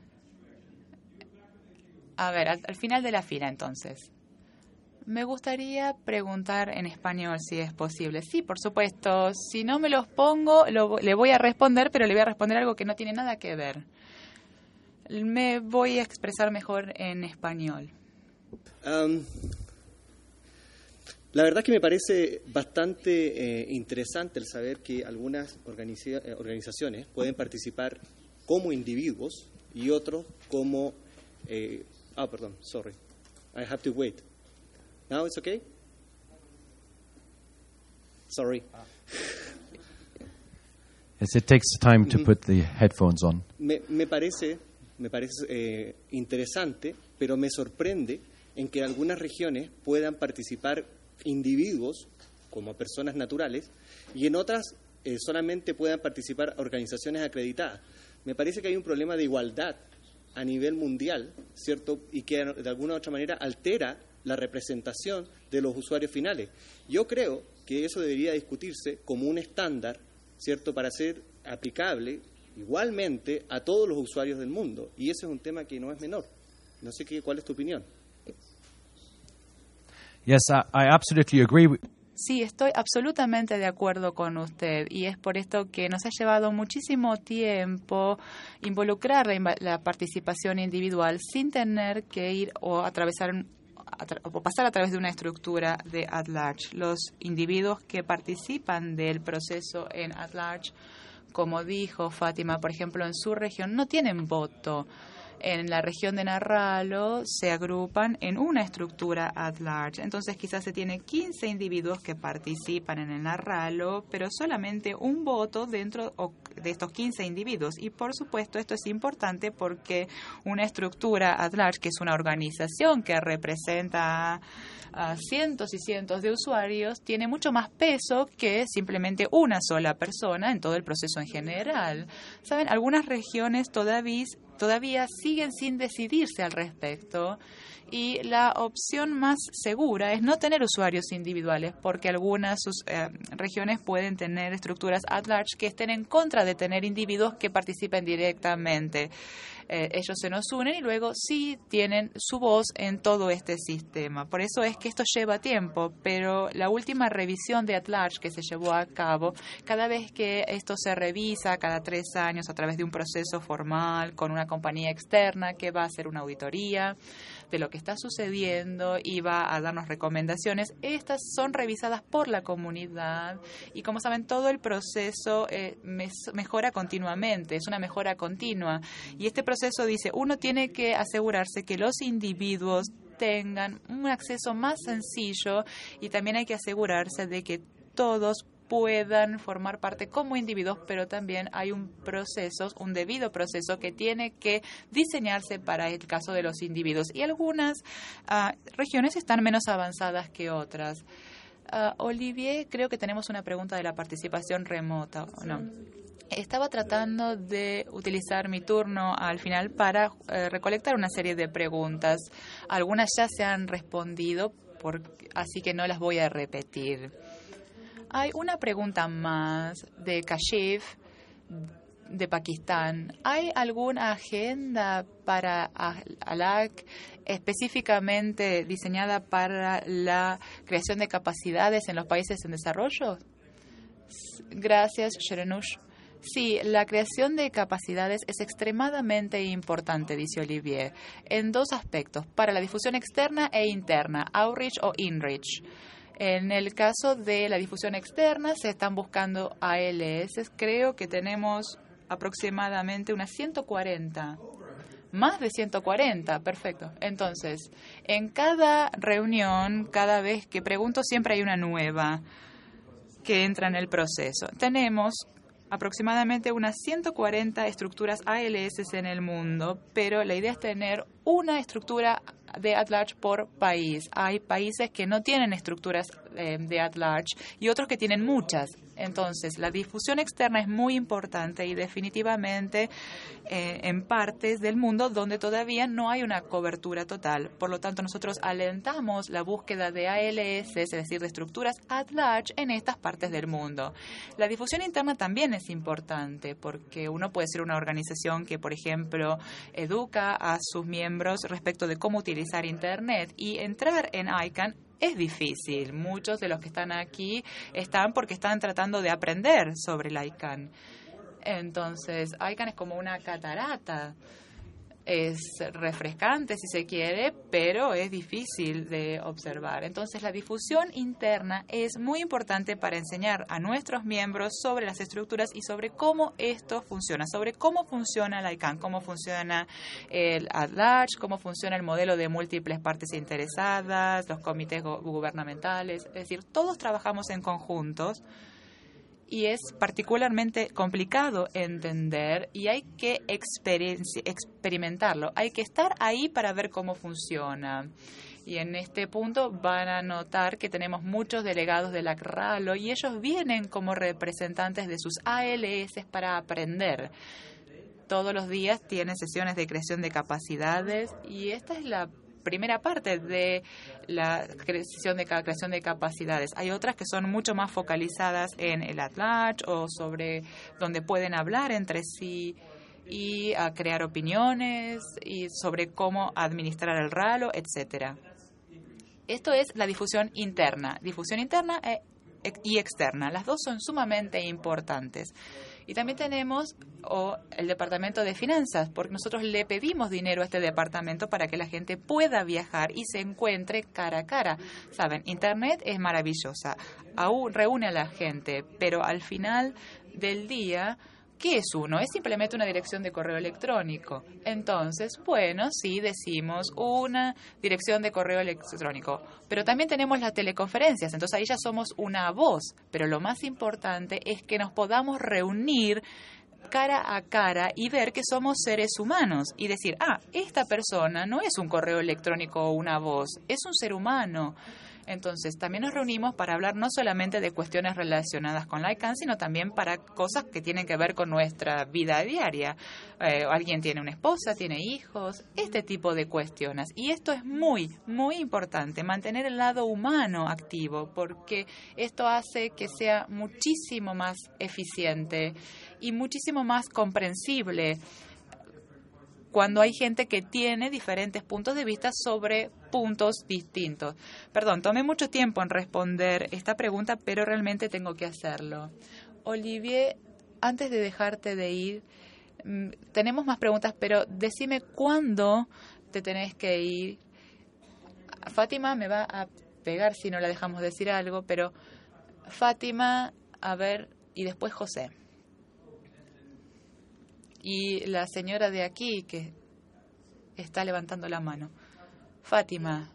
[SPEAKER 5] A ver, al, al final de la fila, entonces. Me gustaría preguntar en español si es posible. Sí, por supuesto. Si no me los pongo, lo, le voy a responder, pero le voy a responder algo que no tiene nada que ver. Me voy a expresar mejor en español.
[SPEAKER 6] Um, la verdad que me parece bastante eh, interesante el saber que algunas organiza- organizaciones pueden participar como individuos y otros como... Eh, ah, perdón, sorry. I have to wait. Now it's okay? Sorry.
[SPEAKER 3] Yes, it takes time to put the headphones on.
[SPEAKER 6] Me, me parece, me parece eh, interesante, pero me sorprende en que algunas regiones puedan participar individuos como personas naturales y en otras eh, solamente puedan participar organizaciones acreditadas. Me parece que hay un problema de igualdad a nivel mundial, ¿cierto? Y que de alguna u otra manera altera la representación de los usuarios finales. Yo creo que eso debería discutirse como un estándar, ¿cierto?, para ser aplicable igualmente a todos los usuarios del mundo. Y ese es un tema que no es menor. No sé qué, cuál es tu opinión.
[SPEAKER 3] Yes, I, I absolutely agree. with-
[SPEAKER 5] Sí, estoy absolutamente de acuerdo con usted y es por esto que nos ha llevado muchísimo tiempo involucrar la, inva- la participación individual sin tener que ir o atravesar a tra- o pasar a través de una estructura de at large. Los individuos que participan del proceso en at large, como dijo Fátima, por ejemplo, en su región, no tienen voto en la región de Narralo se agrupan en una estructura at large. Entonces quizás se tiene quince individuos que participan en el Narralo, pero solamente un voto dentro de estos quince individuos. Y por supuesto esto es importante porque una estructura at large, que es una organización que representa a cientos y cientos de usuarios, tiene mucho más peso que simplemente una sola persona en todo el proceso en general. ¿Saben? Algunas regiones todavía, todavía siguen sin decidirse al respecto y la opción más segura es no tener usuarios individuales porque algunas eh, regiones pueden tener estructuras at large que estén en contra de tener individuos que participen directamente. Eh, ellos se nos unen y luego sí tienen su voz en todo este sistema. Por eso es que esto lleva tiempo, pero la última revisión de at large que se llevó a cabo, cada vez que esto se revisa, cada tres años a través de un proceso formal con una compañía externa que va a hacer una auditoría de lo que está sucediendo y va a darnos recomendaciones, estas son revisadas por la comunidad y como saben todo el proceso eh, mejora continuamente, es una mejora continua y este proceso dice uno tiene que asegurarse que los individuos tengan un acceso más sencillo y también hay que asegurarse de que todos puedan formar parte como individuos, pero también hay un proceso, un debido proceso que tiene que diseñarse para el caso de los individuos. Y algunas uh, regiones están menos avanzadas que otras. Uh, Olivier, creo que tenemos una pregunta de la participación remota, ¿o no? Estaba tratando de utilizar mi turno al final para uh, recolectar una serie de preguntas. Algunas ya se han respondido, por, así que no las voy a repetir. Hay una pregunta más de Kashif, de Pakistán. ¿Hay alguna agenda para ALAC específicamente diseñada para la creación de capacidades en los países en desarrollo? Gracias, Sherenush. Sí, la creación de capacidades es extremadamente importante, dice Olivier, en dos aspectos, para la difusión externa e interna, outreach o inreach. En el caso de la difusión externa, se están buscando A L S. Creo que tenemos aproximadamente unas ciento cuarenta. Más de ciento cuarenta, perfecto. Entonces, en cada reunión, cada vez que pregunto, siempre hay una nueva que entra en el proceso. Tenemos aproximadamente unas ciento cuarenta estructuras A L S en el mundo, pero la idea es tener una estructura de at large por país. Hay países que no tienen estructuras eh, de at large y otros que tienen muchas. Entonces, la difusión externa es muy importante y definitivamente eh, en partes del mundo donde todavía no hay una cobertura total. Por lo tanto, nosotros alentamos la búsqueda de A L S, es decir, de estructuras at large en estas partes del mundo. La difusión interna también es importante porque uno puede ser una organización que, por ejemplo, educa a sus miembros respecto de cómo utilizar Internet y entrar en I C A N es difícil. Muchos de los que están aquí están porque están tratando de aprender sobre el I C A N. Entonces, I C A N es como una catarata. Es refrescante si se quiere, pero es difícil de observar. Entonces, la difusión interna es muy importante para enseñar a nuestros miembros sobre las estructuras y sobre cómo esto funciona, sobre cómo funciona el I C A N, cómo funciona el at large, cómo funciona el modelo de múltiples partes interesadas, los comités go- gubernamentales. Es decir, todos trabajamos en conjuntos. Y es particularmente complicado entender y hay que experimentarlo. Hay que estar ahí para ver cómo funciona. Y en este punto van a notar que tenemos muchos delegados de la CRALO y ellos vienen como representantes de sus A L S para aprender. Todos los días tienen sesiones de creación de capacidades y esta es la primera parte de la creación de, creación de capacidades. Hay otras que son mucho más focalizadas en el at large o sobre donde pueden hablar entre sí y a crear opiniones y sobre cómo administrar el RALO, etcétera. Esto es la difusión interna. Difusión interna e, e, y externa. Las dos son sumamente importantes. Y también tenemos o el Departamento de Finanzas, porque nosotros le pedimos dinero a este departamento para que la gente pueda viajar y se encuentre cara a cara. Saben, Internet es maravillosa, aún reúne a la gente, pero al final del día, ¿Qué es uno? Es simplemente una dirección de correo electrónico. Entonces, bueno, sí decimos una dirección de correo electrónico. Pero también tenemos las teleconferencias, entonces ahí ya somos una voz. Pero lo más importante es que nos podamos reunir cara a cara y ver que somos seres humanos y decir, ah, esta persona no es un correo electrónico o una voz, es un ser humano. Entonces, también nos reunimos para hablar no solamente de cuestiones relacionadas con la ICANN, sino también para cosas que tienen que ver con nuestra vida diaria. Eh, alguien tiene una esposa, tiene hijos, este tipo de cuestiones. Y esto es muy, muy importante, mantener el lado humano activo, porque esto hace que sea muchísimo más eficiente y muchísimo más comprensible cuando hay gente que tiene diferentes puntos de vista sobre puntos distintos. Perdón, tomé mucho tiempo en responder esta pregunta, pero realmente tengo que hacerlo. Olivier, antes de dejarte de ir, mmm, tenemos más preguntas, pero decime cuándo te tenés que ir. Fátima me va a pegar si no la dejamos decir algo, pero Fátima, a ver, y después José. Y la señora de aquí que está levantando la mano. Fátima.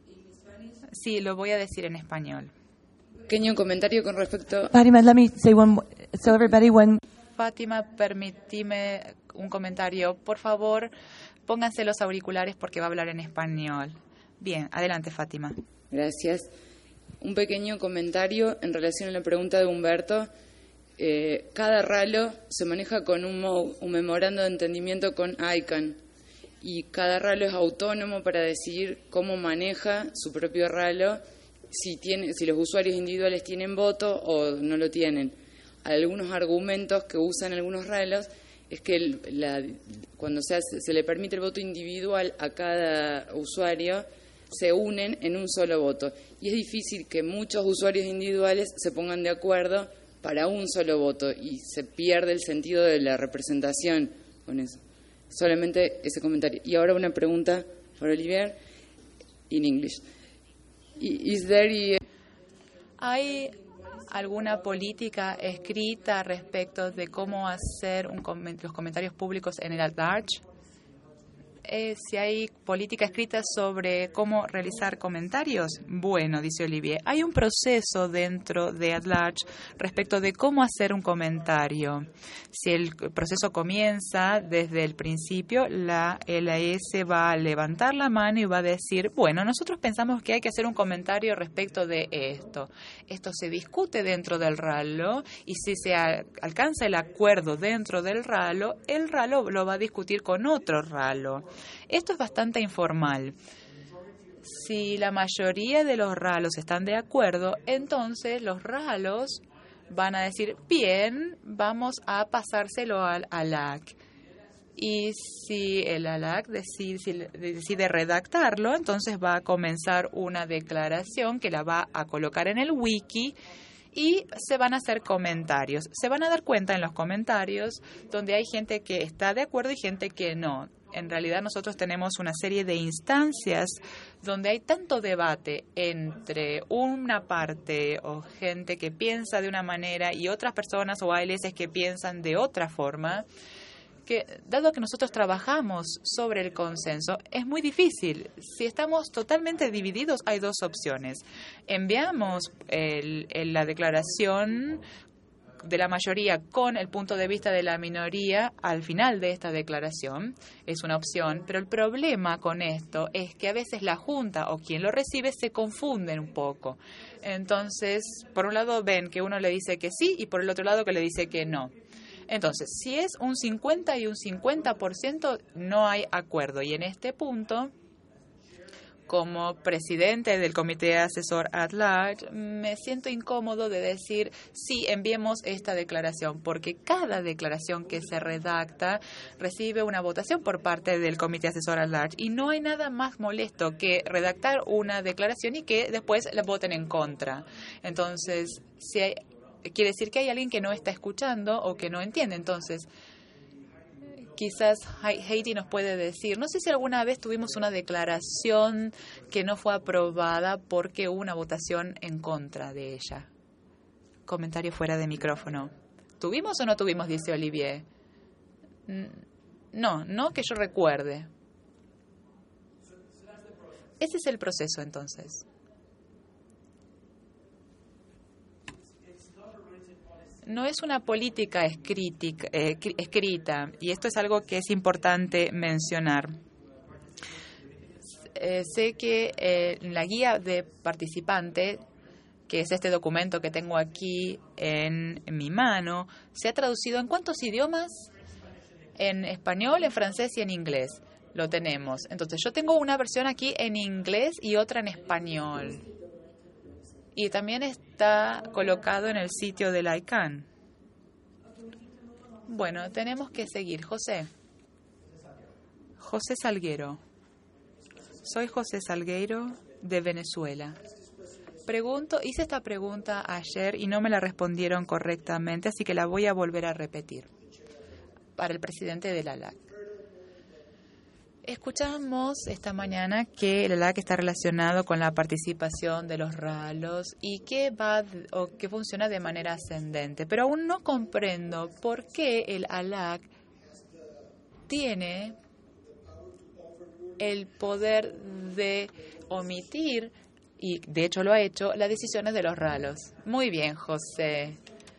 [SPEAKER 5] Sí, lo voy a decir en español.
[SPEAKER 7] Pequeño comentario con respecto.
[SPEAKER 8] Fátima, let me say one more, so everybody when.
[SPEAKER 5] Fátima, permitime un comentario. Por favor, pónganse los auriculares porque va a hablar en español. Bien, adelante, Fátima.
[SPEAKER 7] Gracias. Un pequeño comentario en relación a la pregunta de Humberto. Eh, cada RALO se maneja con un, mo- un memorando de entendimiento con ICANN y cada RALO es autónomo para decidir cómo maneja su propio RALO, si, tiene, si los usuarios individuales tienen voto o no lo tienen. Algunos argumentos que usan algunos RALOs es que el, la, cuando se, hace, se le permite el voto individual a cada usuario, se unen en un solo voto. Y es difícil que muchos usuarios individuales se pongan de acuerdo para un solo voto y se pierde el sentido de la representación con eso. Solamente ese comentario. Y ahora una pregunta para Olivier in English. Is there
[SPEAKER 5] ¿Hay alguna política escrita respecto de cómo hacer un coment- los comentarios públicos en el at-large? Eh, si hay política escrita sobre cómo realizar comentarios. Bueno, dice Olivier, hay un proceso dentro de at-large respecto de cómo hacer un comentario. Si el proceso comienza desde el principio, la L A S va a levantar la mano y va a decir, bueno, nosotros pensamos que hay que hacer un comentario respecto de esto. Esto se discute dentro del RALO y si se a- alcanza el acuerdo dentro del RALO, el RALO lo va a discutir con otro RALO. Esto es bastante informal. Si la mayoría de los RALOs están de acuerdo, entonces los RALOs van a decir, bien, vamos a pasárselo al A L A C. Y si el A L A C decide, decide redactarlo, entonces va a comenzar una declaración que la va a colocar en el wiki y se van a hacer comentarios. Se van a dar cuenta en los comentarios donde hay gente que está de acuerdo y gente que no. En realidad nosotros tenemos una serie de instancias donde hay tanto debate entre una parte o gente que piensa de una manera y otras personas o A L S que piensan de otra forma, que dado que nosotros trabajamos sobre el consenso, es muy difícil. Si estamos totalmente divididos, hay dos opciones. Enviamos el, el, la declaración de la mayoría con el punto de vista de la minoría al final de esta declaración. Es una opción, pero el problema con esto es que a veces la Junta o quien lo recibe se confunden un poco. Entonces, por un lado ven que uno le dice que sí y por el otro lado que le dice que no. Entonces, si es un cincuenta y un cincuenta por ciento, no hay acuerdo. Y en este punto, como presidente del Comité Asesor at Large, me siento incómodo de decir, sí, enviemos esta declaración, porque cada declaración que se redacta recibe una votación por parte del Comité Asesor at Large. Y no hay nada más molesto que redactar una declaración y que después la voten en contra. Entonces, si hay, quiere decir que hay alguien que no está escuchando o que no entiende. Entonces, quizás Heidi nos puede decir, no sé si alguna vez tuvimos una declaración que no fue aprobada porque hubo una votación en contra de ella. Comentario fuera de micrófono. ¿Tuvimos o no tuvimos? Dice Olivier. No, no que yo recuerde. Ese es el proceso, entonces. No es una política escriti- eh, escrita, y esto es algo que es importante mencionar. Eh, sé que eh, la guía de participante, que es este documento que tengo aquí en, en mi mano, se ha traducido ¿en cuántos idiomas? En español, en francés y en inglés. Lo tenemos. Entonces, yo tengo una versión aquí en inglés y otra en español. Y también está colocado en el sitio del I C A N. Bueno, tenemos que seguir. José. José Salguero. Soy José Salguero de Venezuela. Pregunto, hice esta pregunta ayer y no me la respondieron correctamente, así que la voy a volver a repetir para el presidente de la L A C. Escuchamos esta mañana que el A L A C está relacionado con la participación de los ralos y que va o que funciona de manera ascendente, pero aún no comprendo por qué el A L A C tiene el poder de omitir, y de hecho lo ha hecho, las decisiones de los ralos. Muy bien, José.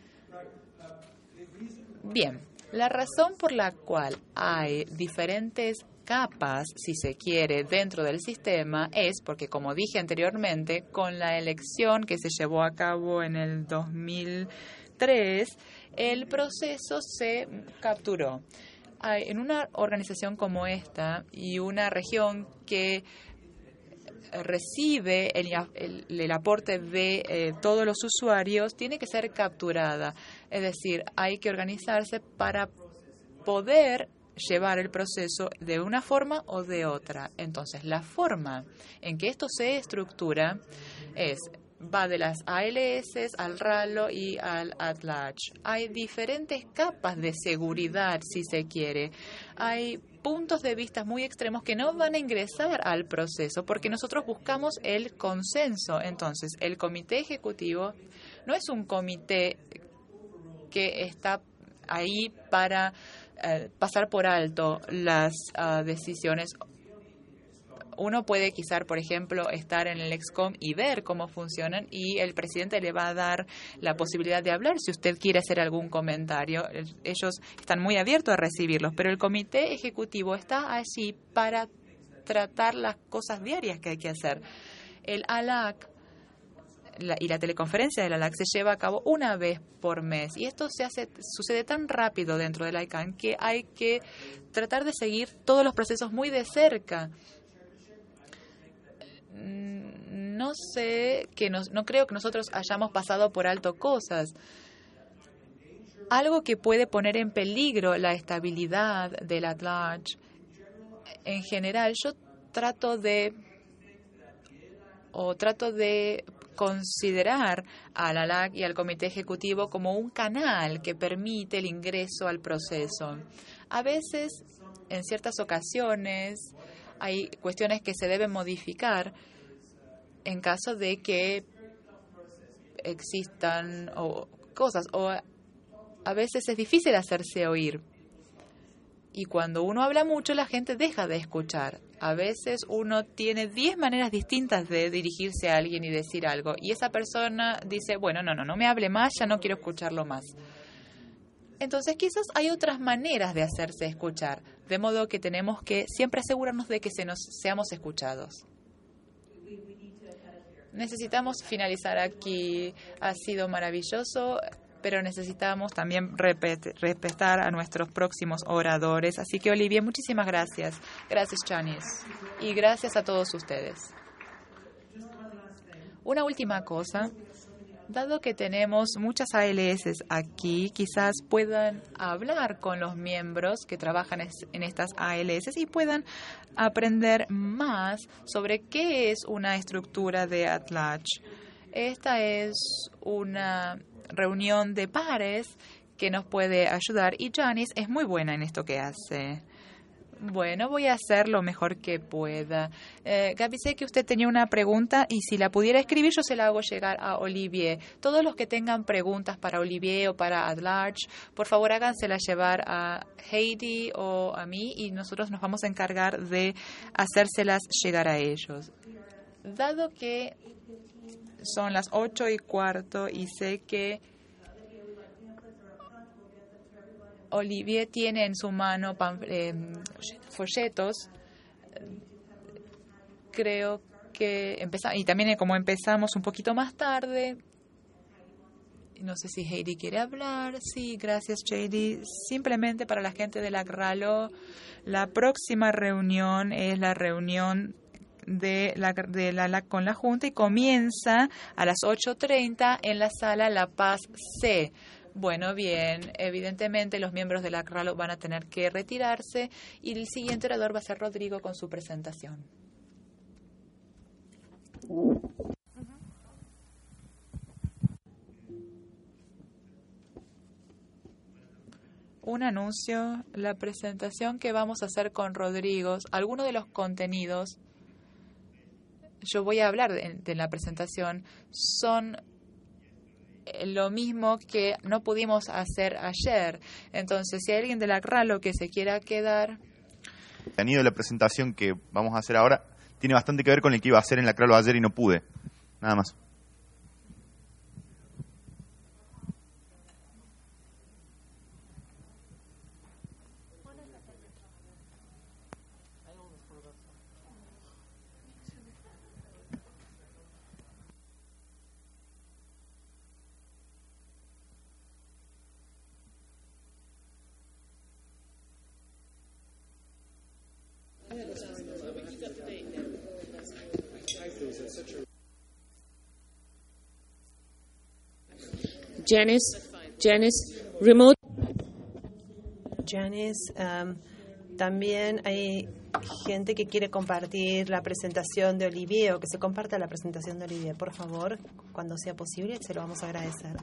[SPEAKER 5] Bien, la razón por la cual hay diferentes capas, si se quiere, dentro del sistema es porque, como dije anteriormente, con la elección que se llevó a cabo en el dos mil tres, el proceso se capturó. Hay, en una organización como esta y una región que recibe el, el, el aporte de eh, todos los usuarios, tiene que ser capturada. Es decir, hay que organizarse para poder llevar el proceso de una forma o de otra. Entonces, la forma en que esto se estructura es, va de las A L S al RALO y al ATLACH. Hay diferentes capas de seguridad, si se quiere. Hay puntos de vista muy extremos que no van a ingresar al proceso porque nosotros buscamos el consenso. Entonces, el comité ejecutivo no es un comité que está ahí para eh, pasar por alto las uh, decisiones. Uno puede quizás, por ejemplo, estar en el EXCOM y ver cómo funcionan y el presidente le va a dar la posibilidad de hablar si usted quiere hacer algún comentario. Ellos están muy abiertos a recibirlos, pero el comité ejecutivo está allí para tratar las cosas diarias que hay que hacer. El A L A C la, y la teleconferencia del A L A C se lleva a cabo una vez por mes y esto se hace sucede tan rápido dentro del I C A N que hay que tratar de seguir todos los procesos muy de cerca. No sé, que nos, no creo que nosotros hayamos pasado por alto cosas. Algo que puede poner en peligro la estabilidad del ATLACH. En general, yo trato de o trato de considerar al A L A C y al Comité Ejecutivo como un canal que permite el ingreso al proceso. A veces, en ciertas ocasiones, hay cuestiones que se deben modificar en caso de que existan o cosas, o a veces es difícil hacerse oír. Y cuando uno habla mucho, la gente deja de escuchar. A veces uno tiene diez maneras distintas de dirigirse a alguien y decir algo. Y esa persona dice, bueno, no, no, no me hable más, ya no quiero escucharlo más. Entonces, quizás hay otras maneras de hacerse escuchar. De modo que tenemos que siempre asegurarnos de que se nos, seamos escuchados. Necesitamos finalizar aquí. Ha sido maravilloso, pero necesitamos también respetar a nuestros próximos oradores. Así que, Olivia, muchísimas gracias. Gracias, Chanis. Y gracias a todos ustedes. Una última cosa. Dado que tenemos muchas A L S aquí, quizás puedan hablar con los miembros que trabajan en estas A L S y puedan aprender más sobre qué es una estructura de ATLACH. Esta es una reunión de pares que nos puede ayudar y Janice es muy buena en esto que hace. Bueno, voy a hacer lo mejor que pueda. Eh, Gaby, sé que usted tenía una pregunta y si la pudiera escribir yo se la hago llegar a Olivier. Todos los que tengan preguntas para Olivier o para At Large, por favor hágansela llevar a Heidi o a mí y nosotros nos vamos a encargar de hacérselas llegar a ellos. Dado que son las ocho y cuarto y sé que Olivier tiene en su mano eh, folletos, creo que empezamos, y también como empezamos un poquito más tarde, no sé si Heidi quiere hablar. Sí, gracias J D. Simplemente para la gente de la Gralo, la próxima reunión es la reunión de la, de la, la con la Junta y comienza a las ocho treinta en la sala La Paz C. Bueno, bien, evidentemente los miembros de la Gralo van a tener que retirarse y el siguiente orador va a ser Rodrigo con su presentación. Un anuncio, la presentación que vamos a hacer con Rodrigo, algunos de los contenidos, yo voy a hablar de, de la presentación, son lo mismo que no pudimos hacer ayer. Entonces, si hay alguien de la Gralo que se quiera quedar...
[SPEAKER 9] El contenido de la presentación que vamos a hacer ahora tiene bastante que ver con el que iba a hacer en la Gralo ayer y no pude. Nada más.
[SPEAKER 10] Janice, Janice, remote.
[SPEAKER 4] Janice, um, también hay gente que quiere compartir la presentación de Olivier o que se comparta la presentación de Olivier. Por favor, cuando sea posible, se lo vamos a agradecer.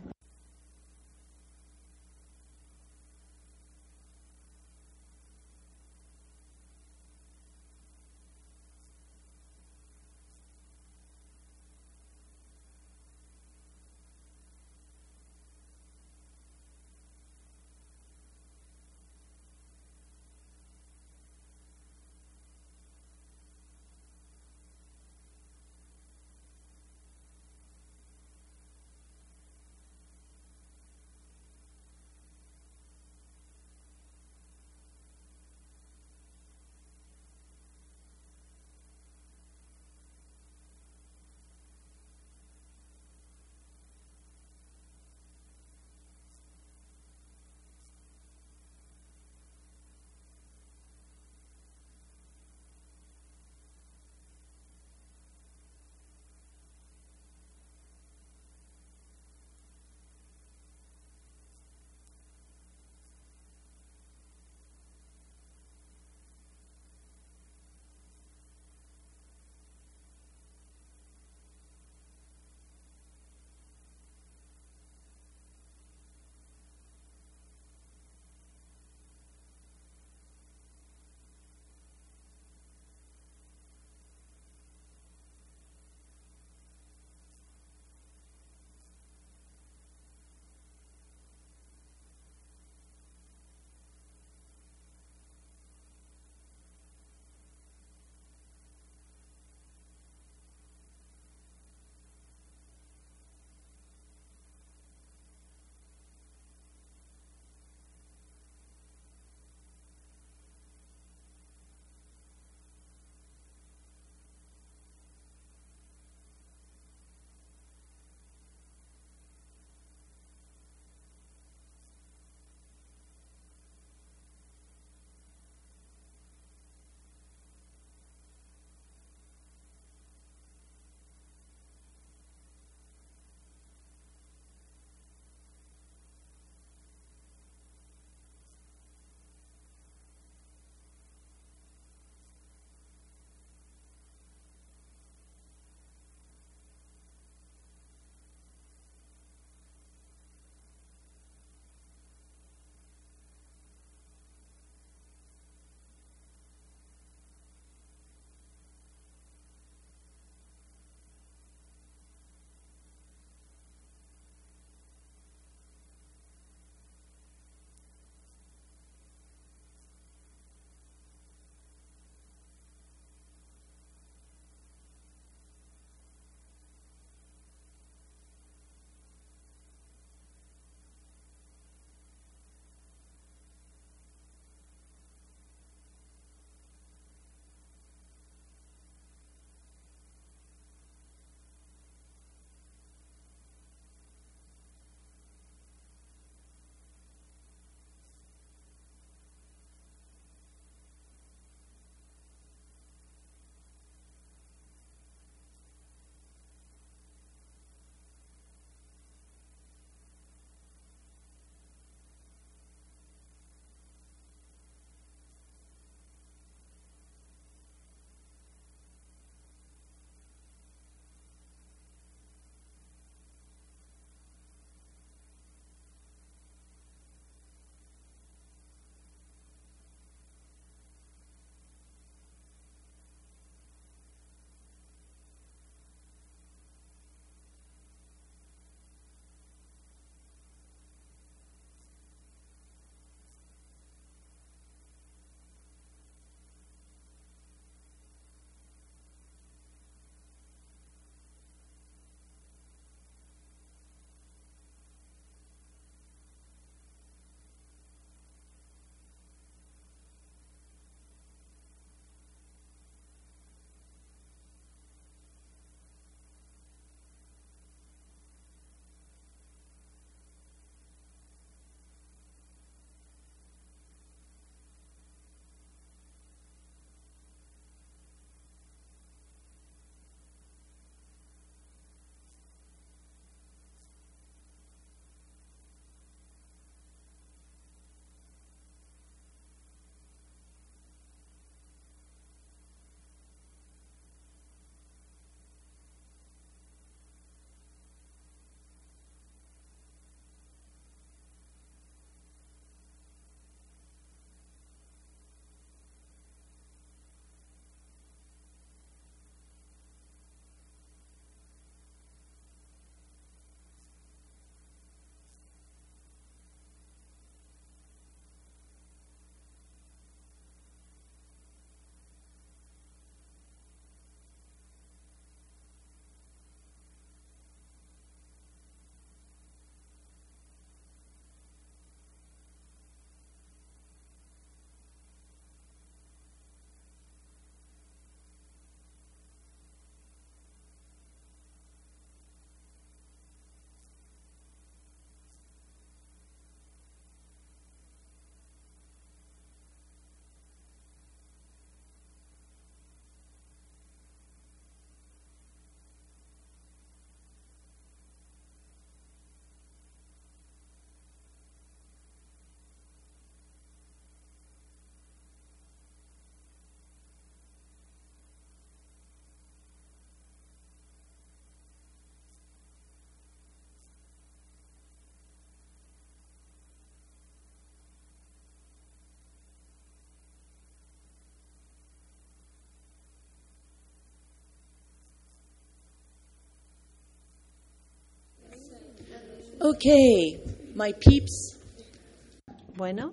[SPEAKER 10] Okay, my peeps.
[SPEAKER 4] Bueno,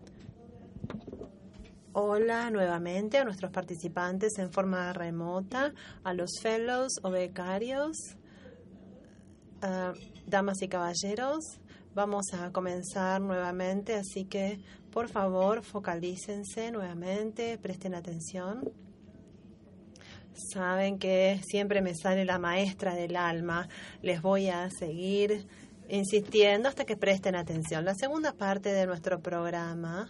[SPEAKER 4] hola nuevamente a nuestros participantes en forma remota, a los fellows o becarios, uh, damas y caballeros. Vamos a comenzar nuevamente, así que por favor focalícense nuevamente, presten atención. Saben que siempre me sale la maestra del alma. Les voy a seguir insistiendo hasta que presten atención. La segunda parte de nuestro programa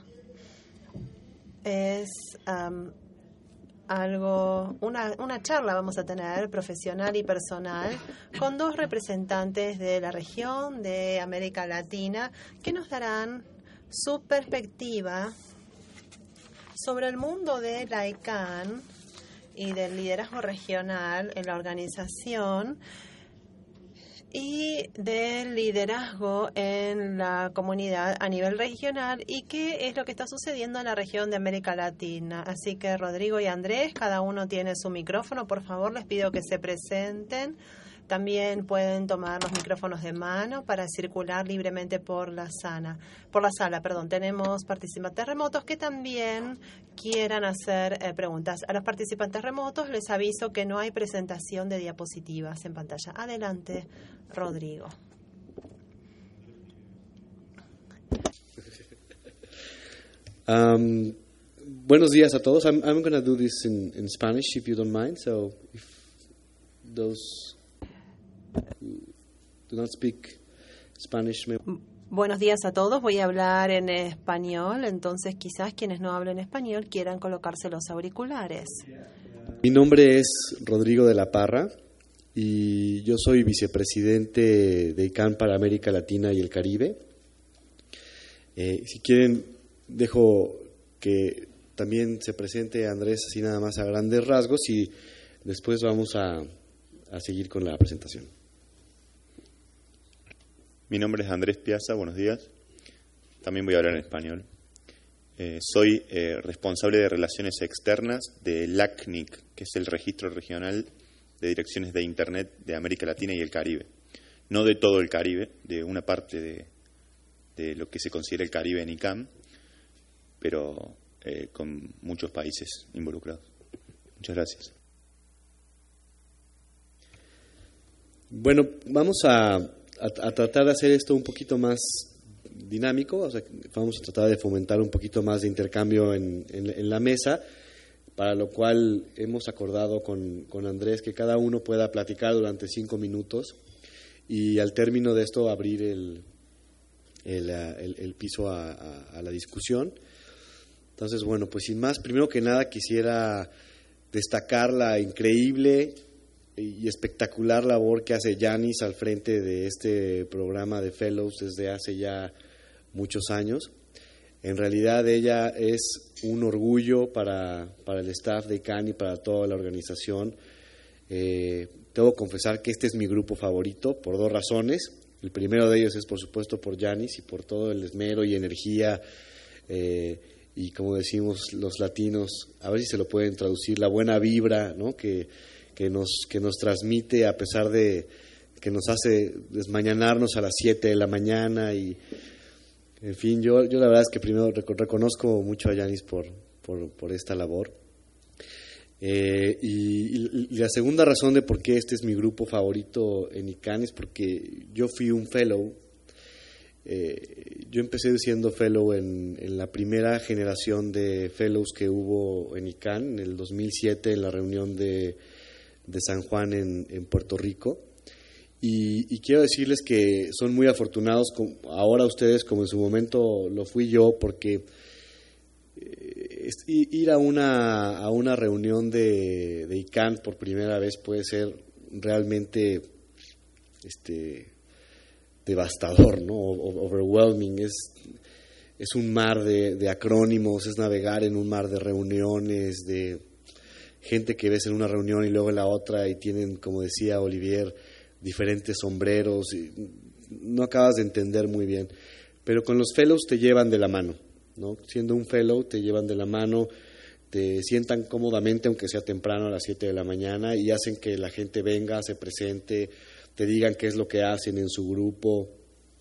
[SPEAKER 4] es um, algo, una, una charla vamos a tener profesional y personal con dos representantes de la región de América Latina que nos darán su perspectiva sobre el mundo de la I C A N y del liderazgo regional en la organización y del liderazgo en la comunidad a nivel regional y qué es lo que está sucediendo en la región de América Latina. Así que Rodrigo y Andrés, cada uno tiene su micrófono. Por favor, les pido que se presenten. También pueden tomar los micrófonos de mano para circular libremente por la sala. Por la sala, perdón. Tenemos participantes remotos que también quieran hacer eh, preguntas. A los participantes remotos les aviso que no hay presentación de diapositivas en pantalla. Adelante, Rodrigo.
[SPEAKER 11] Um, buenos días a todos. I'm, I'm going to do this in, in Spanish, if you don't mind. So, if those who do not speak Spanish may...
[SPEAKER 4] Buenos días a todos. Voy a hablar en español, entonces quizás quienes no hablen español quieran colocarse los auriculares.
[SPEAKER 11] Mi nombre es Rodrigo de la Parra y yo soy vicepresidente de I C A N para América Latina y el Caribe. Eh, si quieren, dejo que también se presente Andrés así nada más a grandes rasgos y después vamos a, a seguir con la presentación.
[SPEAKER 12] Mi nombre es Andrés Piazza, buenos días. También voy a hablar en español. Eh, soy eh, responsable de Relaciones Externas de L A C N I C, que es el Registro Regional de Direcciones de Internet de América Latina y el Caribe. No de todo el Caribe, de una parte de, de lo que se considera el Caribe en I C A N, pero eh, con muchos países involucrados. Muchas gracias.
[SPEAKER 11] Bueno, vamos a, a, a tratar de hacer esto un poquito más dinámico, o sea, vamos a tratar de fomentar un poquito más de intercambio en, en, en la mesa, para lo cual hemos acordado con, con Andrés que cada uno pueda platicar durante cinco minutos y al término de esto abrir el, el, el, el piso a, a, a la discusión. Entonces, bueno, pues sin más, primero que nada quisiera destacar la increíble y espectacular labor que hace Yanis al frente de este programa de Fellows desde hace ya muchos años. En realidad ella es un orgullo para, para el staff de I C A N y para toda la organización. Eh, tengo que confesar que este es mi grupo favorito por dos razones. El primero de ellos es, por supuesto, por Yanis y por todo el esmero y energía eh, y, como decimos los latinos, a ver si se lo pueden traducir, la buena vibra, ¿no? que, que, nos, que nos transmite a pesar de que nos hace desmañanarnos a las siete de la mañana y... En fin, yo, yo la verdad es que primero reconozco mucho a Yanis por, por, por esta labor. Eh, y, y la segunda razón de por qué este es mi grupo favorito en I C A N es porque yo fui un fellow. Eh, yo empecé siendo fellow en, en la primera generación de fellows que hubo en I C A N, en el dos mil siete, en la reunión de, de San Juan en, en Puerto Rico. Y, y quiero decirles que son muy afortunados con, ahora ustedes como en su momento lo fui yo, porque eh, ir a una, a una reunión de, de I C A N por primera vez puede ser realmente este, devastador, ¿no? Overwhelming, es, es un mar de, de acrónimos, es navegar en un mar de reuniones, de gente que ves en una reunión y luego en la otra y tienen, como decía Olivier, diferentes sombreros, y no acabas de entender muy bien. Pero con los fellows te llevan de la mano, ¿no? Siendo un fellow te llevan de la mano, te sientan cómodamente, aunque sea temprano a las siete de la mañana, y hacen que la gente venga, se presente, te digan qué es lo que hacen en su grupo,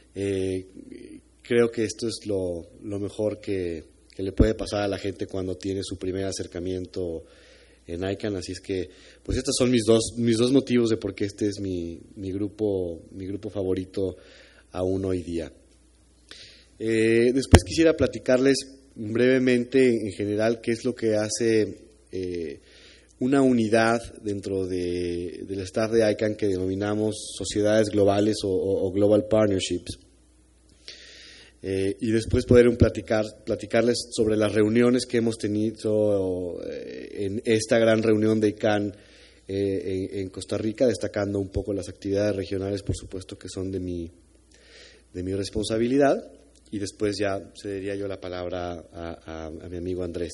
[SPEAKER 11] Eh, creo que esto es lo, lo mejor que, que le puede pasar a la gente cuando tiene su primer acercamiento en I C A N, así es que pues estos son mis dos mis dos motivos de por qué este es mi, mi grupo mi grupo favorito aún hoy día. Eh, después quisiera platicarles brevemente en general qué es lo que hace eh, una unidad dentro de, del staff de I C A N que denominamos sociedades globales o, o, o global partnerships. Eh, y después poder un platicar, platicarles sobre las reuniones que hemos tenido eh, en esta gran reunión de I C A N eh, en, en Costa Rica, destacando un poco las actividades regionales, por supuesto, que son de mi, de mi responsabilidad, y después ya cedería yo la palabra a, a, a mi amigo Andrés.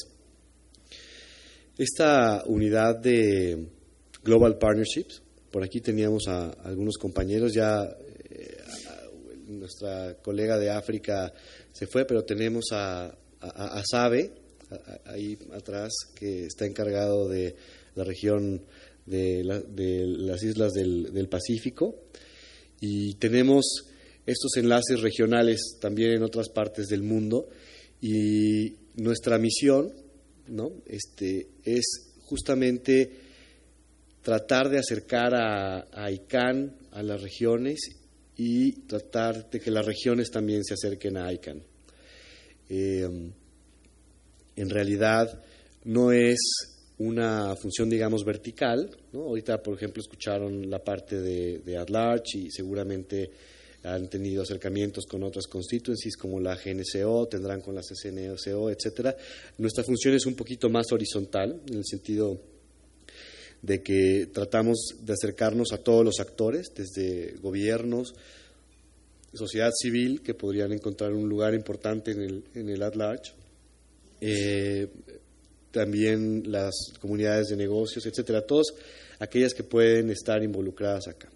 [SPEAKER 11] Esta unidad de Global Partnerships, por aquí teníamos a, a algunos compañeros ya. Nuestra colega de África se fue, pero tenemos a, a, a Sabe, a, ahí atrás, que está encargado de la región de, la, de las islas del, del Pacífico. Y tenemos estos enlaces regionales también en otras partes del mundo. Y nuestra misión, ¿no? este, es justamente tratar de acercar a, a I C A N a las regiones y tratar de que las regiones también se acerquen a I C A N. Eh, en realidad no es una función, digamos, vertical, ¿no? Ahorita, por ejemplo, escucharon la parte de, de At Large y seguramente han tenido acercamientos con otras constituencies como la G N C O, tendrán con la C C N C O, etcétera. Nuestra función es un poquito más horizontal, en el sentido de que tratamos de acercarnos a todos los actores, desde gobiernos, sociedad civil, que podrían encontrar un lugar importante en el, en el At Large, eh, también las comunidades de negocios, etcétera, todas aquellas que pueden estar involucradas acá.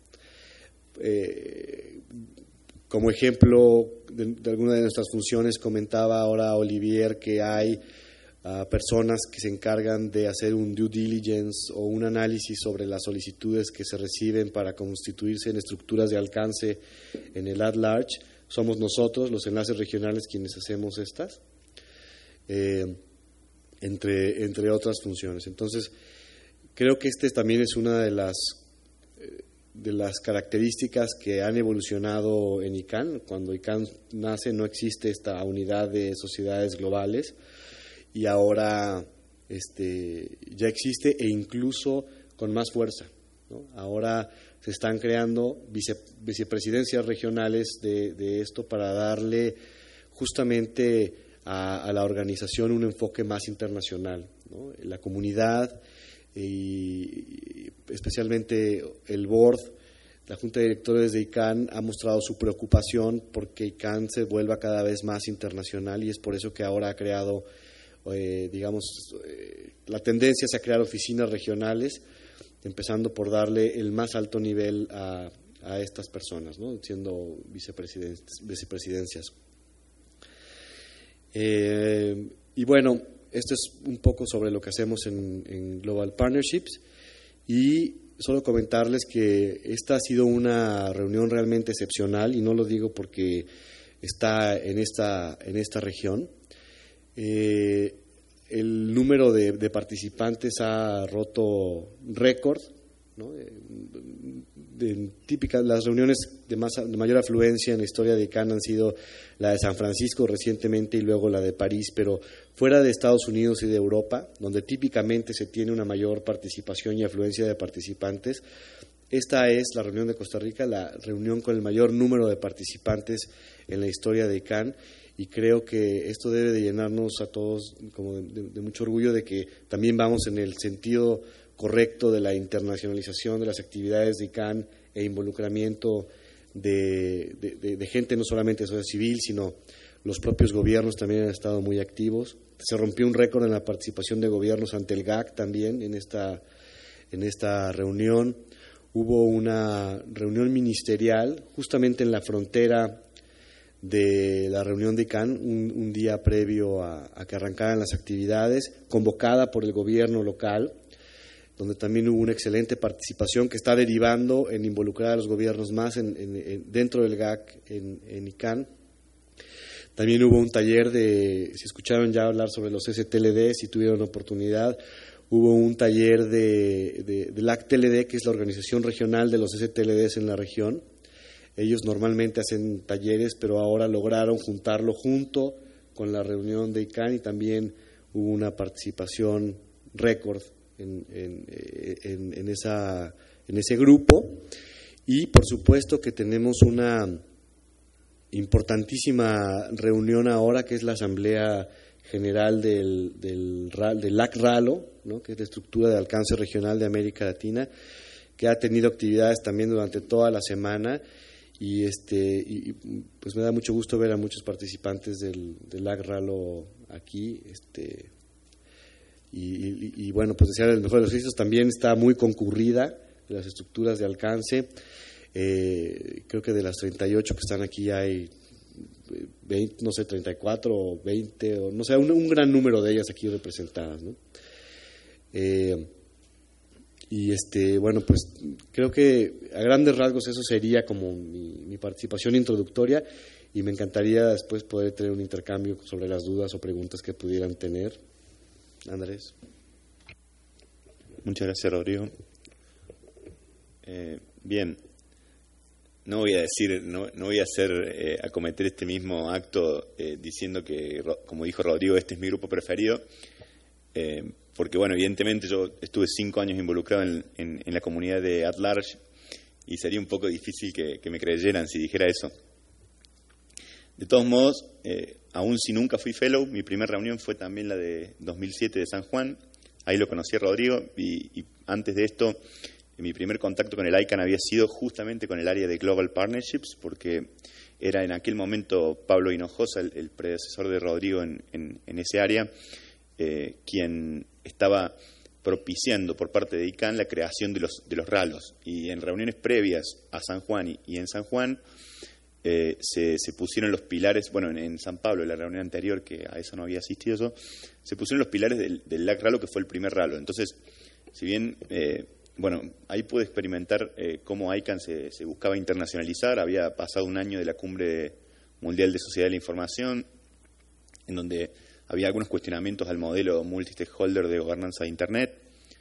[SPEAKER 11] Eh, como ejemplo de, de alguna de nuestras funciones, comentaba ahora Olivier que hay a personas que se encargan de hacer un due diligence o un análisis sobre las solicitudes que se reciben para constituirse en estructuras de alcance en el At Large. Somos nosotros, los enlaces regionales, quienes hacemos estas, eh, entre, entre otras funciones. Entonces, creo que este también es una de las, eh, de las características que han evolucionado en I C A N. Cuando I C A N nace no existe esta unidad de sociedades globales, y ahora este, ya existe, e incluso con más fuerza, ¿no? Ahora se están creando vice, vicepresidencias regionales de, de esto para darle justamente a, a la organización un enfoque más internacional, ¿no? La comunidad y especialmente el board, la Junta de Directores de I C A N ha mostrado su preocupación porque I C A N se vuelva cada vez más internacional, y es por eso que ahora ha creado Eh, digamos, eh, la tendencia es a crear oficinas regionales, empezando por darle el más alto nivel a, a estas personas, ¿no? Siendo vicepresidencias. Eh, y bueno, esto es un poco sobre lo que hacemos en, en Global Partnerships, y solo comentarles que esta ha sido una reunión realmente excepcional, y no lo digo porque está en esta, en esta región. Eh, el número de, de participantes ha roto récord, ¿no? De, de típicas, las reuniones de, más, de mayor afluencia en la historia de I C A N han sido la de San Francisco recientemente y luego la de París, pero fuera de Estados Unidos y de Europa, donde típicamente se tiene una mayor participación y afluencia de participantes, esta es la reunión de Costa Rica, la reunión con el mayor número de participantes en la historia de I C A N. Y creo que esto debe de llenarnos a todos como de, de, de mucho orgullo de que también vamos en el sentido correcto de la internacionalización de las actividades de I C A N e involucramiento de, de, de, de gente, no solamente de sociedad civil, sino los propios gobiernos también han estado muy activos. Se rompió un récord en la participación de gobiernos ante el G A C también en esta, en esta reunión. Hubo una reunión ministerial justamente en la frontera de la reunión de I C A N, un, un día previo a, a que arrancaran las actividades, convocada por el gobierno local, donde también hubo una excelente participación que está derivando en involucrar a los gobiernos más en, en, en, dentro del G A C en, en I C A N. También hubo un taller de, si escucharon ya hablar sobre los S T L D, si tuvieron oportunidad, hubo un taller de, de, de L A C T L D, que es la organización regional de los S T L Ds en la región. Ellos normalmente hacen talleres, pero ahora lograron juntarlo junto con la reunión de I C A N y también hubo una participación récord en, en, en, en, esa, en ese grupo. Y por supuesto que tenemos una importantísima reunión ahora, que es la Asamblea General del, del, del L A C RALO, ¿no?, que es la estructura de alcance regional de América Latina, que ha tenido actividades también durante toda la semana. Y este y, pues me da mucho gusto ver a muchos participantes del, del L A C RALO aquí, este y, y, y bueno, pues desear el mejor de los éxitos. También está muy concurrida las estructuras de alcance. Eh, creo que de las treinta y ocho que están aquí hay veinte, no sé, treinta y cuatro o veinte, o no sé, un, un gran número de ellas aquí representadas, ¿no? Eh, y este bueno, pues creo que a grandes rasgos eso sería como mi, mi participación introductoria, y me encantaría después poder tener un intercambio sobre las dudas o preguntas que pudieran tener. Andrés.
[SPEAKER 12] Muchas gracias, Rodrigo. Eh, bien, no voy a decir, no, no voy a hacer, eh, a cometer este mismo acto eh, diciendo que, como dijo Rodrigo, este es mi grupo preferido, eh, porque, bueno, evidentemente yo estuve cinco años involucrado en, en, en la comunidad de At Large y sería un poco difícil que, que me creyeran si dijera eso. De todos modos, eh, aún si nunca fui fellow, mi primera reunión fue también la de dos mil siete de San Juan. Ahí lo conocí a Rodrigo y, y antes de esto, mi primer contacto con el I C A N había sido justamente con el área de Global Partnerships, porque era en aquel momento Pablo Hinojosa, el, el predecesor de Rodrigo en, en, en ese área, eh, quien estaba propiciando por parte de I C A N la creación de los, de los RALOS. Y en reuniones previas a San Juan y, y en San Juan eh, se, se pusieron los pilares, bueno, en, en San Pablo, en la reunión anterior, que a eso no había asistido yo, se pusieron los pilares del, del L A C RALO, que fue el primer RALO. Entonces, si bien... Eh, Bueno, ahí pude experimentar eh, cómo I C A N se, se buscaba internacionalizar. Había pasado un año de la Cumbre Mundial de Sociedad de la Información, en donde había algunos cuestionamientos al modelo multi-stakeholder de gobernanza de Internet.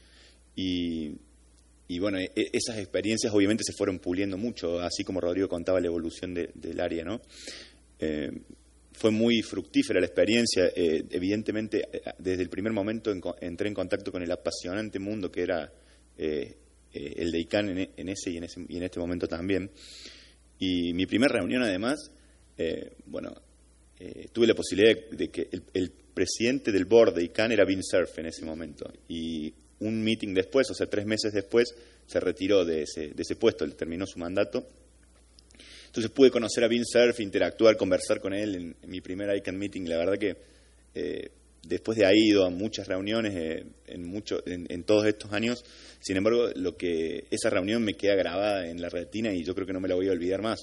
[SPEAKER 12] Y, y bueno, e, esas experiencias obviamente se fueron puliendo mucho, así como Rodrigo contaba la evolución de, del área, ¿no? Eh, fue muy fructífera la experiencia. Eh, evidentemente, desde el primer momento en, entré en contacto con el apasionante mundo que era... Eh, eh, el de I C A N en, en ese y en, ese y en este momento también. Y mi primera reunión, además, eh, bueno, eh, tuve la posibilidad de, de que el, el presidente del board de I C A N era Vint Cerf en ese momento. Y un meeting después, o sea, tres meses después, se retiró de ese, de ese puesto, él terminó su mandato. Entonces pude conocer a Vint Cerf, interactuar, conversar con él en, en mi primer I C A N meeting. La verdad que... Eh, Después de ahí he ido a muchas reuniones eh, en, mucho, en, en todos estos años. Sin embargo, lo que esa reunión me queda grabada en la retina y yo creo que no me la voy a olvidar más.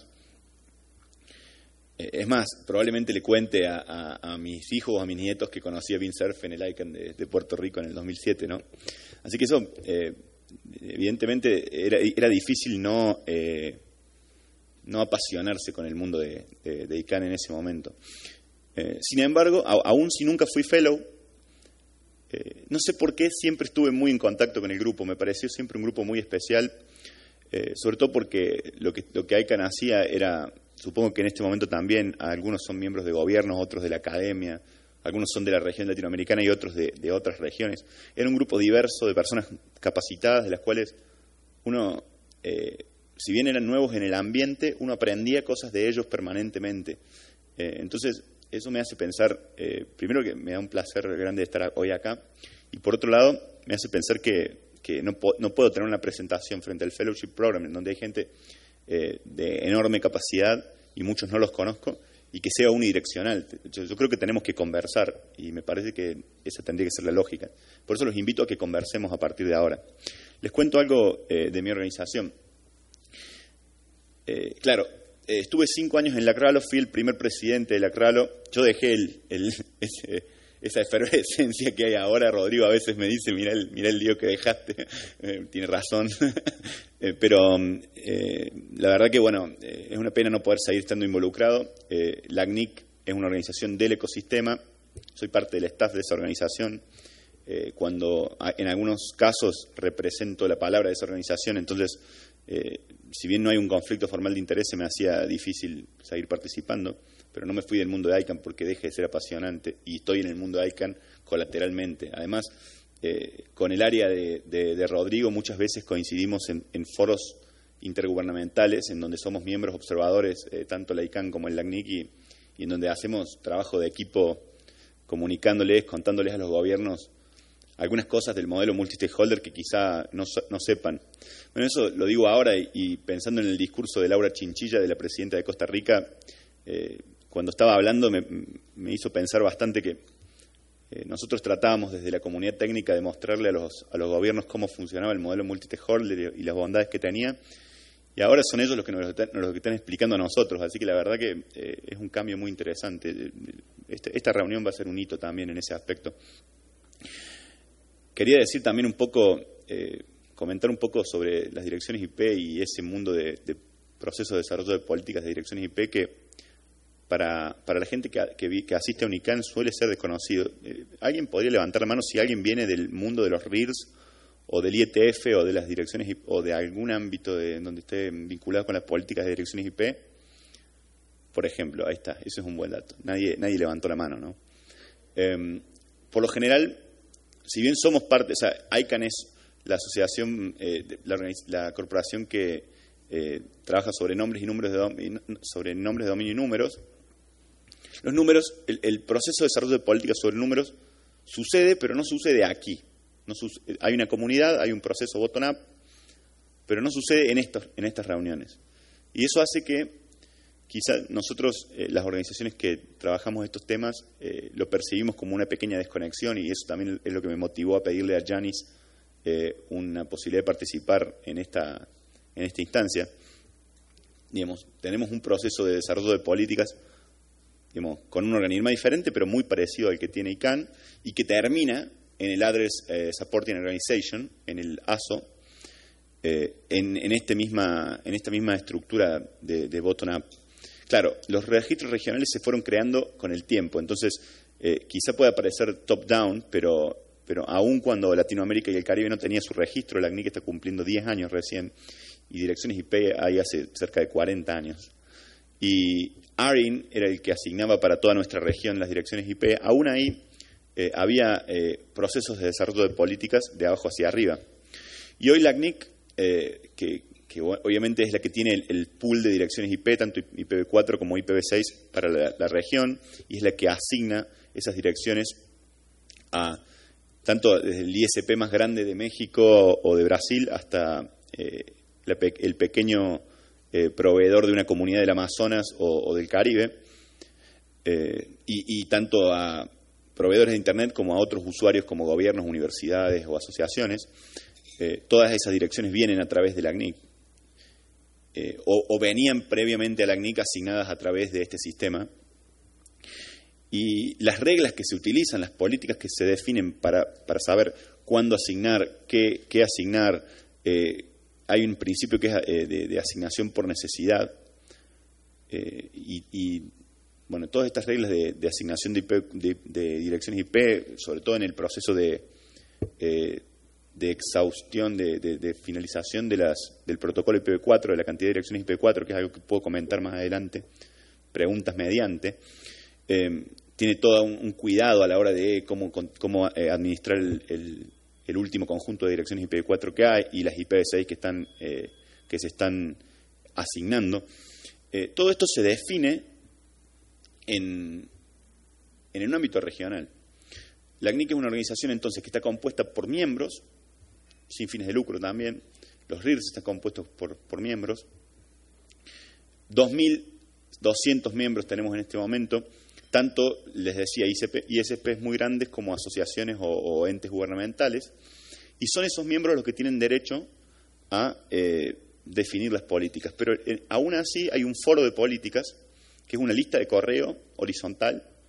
[SPEAKER 12] Eh, es más, probablemente le cuente a, a, a mis hijos o a mis nietos que conocí a Vint Cerf en el I C A N de, de Puerto Rico en el dos mil siete, ¿no? Así que eso, eh, evidentemente, era, era difícil no, eh, no apasionarse con el mundo de, de, de I C A N en ese momento. Eh, sin embargo, a, aún si nunca fui fellow, eh, no sé por qué siempre estuve muy en contacto con el grupo. Me pareció siempre un grupo muy especial, eh, sobre todo porque lo que, lo que I C A N hacía era, supongo que en este momento también, algunos son miembros de gobiernos, otros de la academia, algunos son de la región latinoamericana y otros de, de otras regiones. Era un grupo diverso de personas capacitadas, de las cuales uno, eh, si bien eran nuevos en el ambiente, uno aprendía cosas de ellos permanentemente. Eh, entonces, eso me hace pensar, eh, primero que me da un placer grande estar hoy acá, y por otro lado me hace pensar que, que no, po no puedo tener una presentación frente al Fellowship Program en donde hay gente eh, de enorme capacidad y muchos no los conozco, y que sea unidireccional. Yo, yo creo que tenemos que conversar y me parece que esa tendría que ser la lógica. Por eso los invito a que conversemos a partir de ahora. Les cuento algo eh, de mi organización. Eh, claro, Eh, estuve cinco años en la C R A L O, fui el primer presidente de la C R A L O. Yo dejé el, el, ese, esa efervescencia que hay ahora. Rodrigo a veces me dice, mira el, mira el lío que dejaste, eh, tiene razón, eh, pero eh, la verdad que bueno, eh, es una pena no poder seguir estando involucrado. Eh, la A C N I C es una organización del ecosistema, soy parte del staff de esa organización, eh, cuando en algunos casos represento la palabra de esa organización, entonces eh, si bien no hay un conflicto formal de interés, se me hacía difícil seguir participando, pero no me fui del mundo de I C A N porque deje de ser apasionante y estoy en el mundo de I C A N colateralmente. Además, eh, con el área de, de, de Rodrigo muchas veces coincidimos en, en foros intergubernamentales en donde somos miembros observadores, eh, tanto la I C A N como el A C N I C, y, y en donde hacemos trabajo de equipo comunicándoles, contándoles a los gobiernos algunas cosas del modelo multi-stakeholder que quizá no, no sepan. Bueno, eso lo digo ahora y, y pensando en el discurso de Laura Chinchilla, de la presidenta de Costa Rica, eh, cuando estaba hablando me, me hizo pensar bastante que eh, nosotros tratábamos desde la comunidad técnica de mostrarle a los, a los gobiernos cómo funcionaba el modelo multi-stakeholder y las bondades que tenía, y ahora son ellos los que nos lo, nos lo que están explicando a nosotros, así que la verdad que eh, es un cambio muy interesante. Este, esta reunión va a ser un hito también en ese aspecto. Quería decir también un poco, eh, comentar un poco sobre las direcciones I P y ese mundo de, de proceso de desarrollo de políticas de direcciones I P que para, para la gente que, que, que asiste a UNICAN suele ser desconocido. Eh, ¿Alguien podría levantar la mano si alguien viene del mundo de los R I R S o del I E T F o de las direcciones I P, o de algún ámbito de, donde esté vinculado con las políticas de direcciones I P? Por ejemplo, ahí está, ese es un buen dato. Nadie, nadie levantó la mano, ¿no? Eh, por lo general, si bien somos parte, o sea, I C A N es la asociación, eh, la, la corporación que eh, trabaja sobre nombres y números de dominio, sobre nombres de dominio y números. Los números, el, el proceso de desarrollo de políticas sobre números sucede, pero no sucede aquí. No sucede, hay una comunidad, hay un proceso bottom-up, pero no sucede en estos, en estas reuniones. Y eso hace que quizá nosotros, eh, las organizaciones que trabajamos estos temas, eh, lo percibimos como una pequeña desconexión, y eso también es lo que me motivó a pedirle a Yanis eh, una posibilidad de participar en esta, en esta instancia. Digamos, tenemos un proceso de desarrollo de políticas, digamos, con un organigrama diferente, pero muy parecido al que tiene I C A N, y que termina en el Address eh, Supporting Organization, en el A S O, eh, en, en, este misma, en esta misma estructura de, de bottom-up. Claro, los registros regionales se fueron creando con el tiempo, entonces eh, quizá pueda parecer top-down, pero, pero aún cuando Latinoamérica y el Caribe no tenía su registro, la A C N I C está cumpliendo diez años recién, y direcciones I P hay hace cerca de cuarenta años. Y A R I N era el que asignaba para toda nuestra región las direcciones I P. Aún ahí eh, había eh, procesos de desarrollo de políticas de abajo hacia arriba. Y hoy la A C N I C, eh, que, que obviamente es la que tiene el, el pool de direcciones I P, tanto I P v cuatro como I P v seis para la, la región, y es la que asigna esas direcciones a tanto desde el I S P más grande de México o de Brasil hasta eh, la, el pequeño eh, proveedor de una comunidad del Amazonas o, o del Caribe, eh, y, y tanto a proveedores de Internet como a otros usuarios como gobiernos, universidades o asociaciones. Eh, todas esas direcciones vienen a través de la A C N I C, eh, o, o venían previamente a la A C N I C asignadas a través de este sistema. Y las reglas que se utilizan, las políticas que se definen para, para saber cuándo asignar, qué, qué asignar, eh, hay un principio que es eh, de, de asignación por necesidad, eh, y, y bueno, todas estas reglas de, de asignación de, I P, de, de direcciones I P, sobre todo en el proceso de, eh, de exhaustión, de, de, de finalización de las, del protocolo I P v cuatro, de la cantidad de direcciones I P v cuatro, que es algo que puedo comentar más adelante, preguntas mediante, eh, tiene todo un, un cuidado a la hora de cómo, cómo eh, administrar el, el, el último conjunto de direcciones I P v cuatro que hay y las I P v seis que, están, eh, que se están asignando. Eh, todo esto se define en, en un ámbito regional. La A C N I C es una organización entonces que está compuesta por miembros, sin fines de lucro también. Los R I R S están compuestos por, por miembros. dos mil doscientos miembros tenemos en este momento, tanto, les decía, I S Ps muy grandes como asociaciones o, o entes gubernamentales, y son esos miembros los que tienen derecho a eh, definir las políticas. Pero eh, aún así hay un foro de políticas, que es una lista de correo horizontal,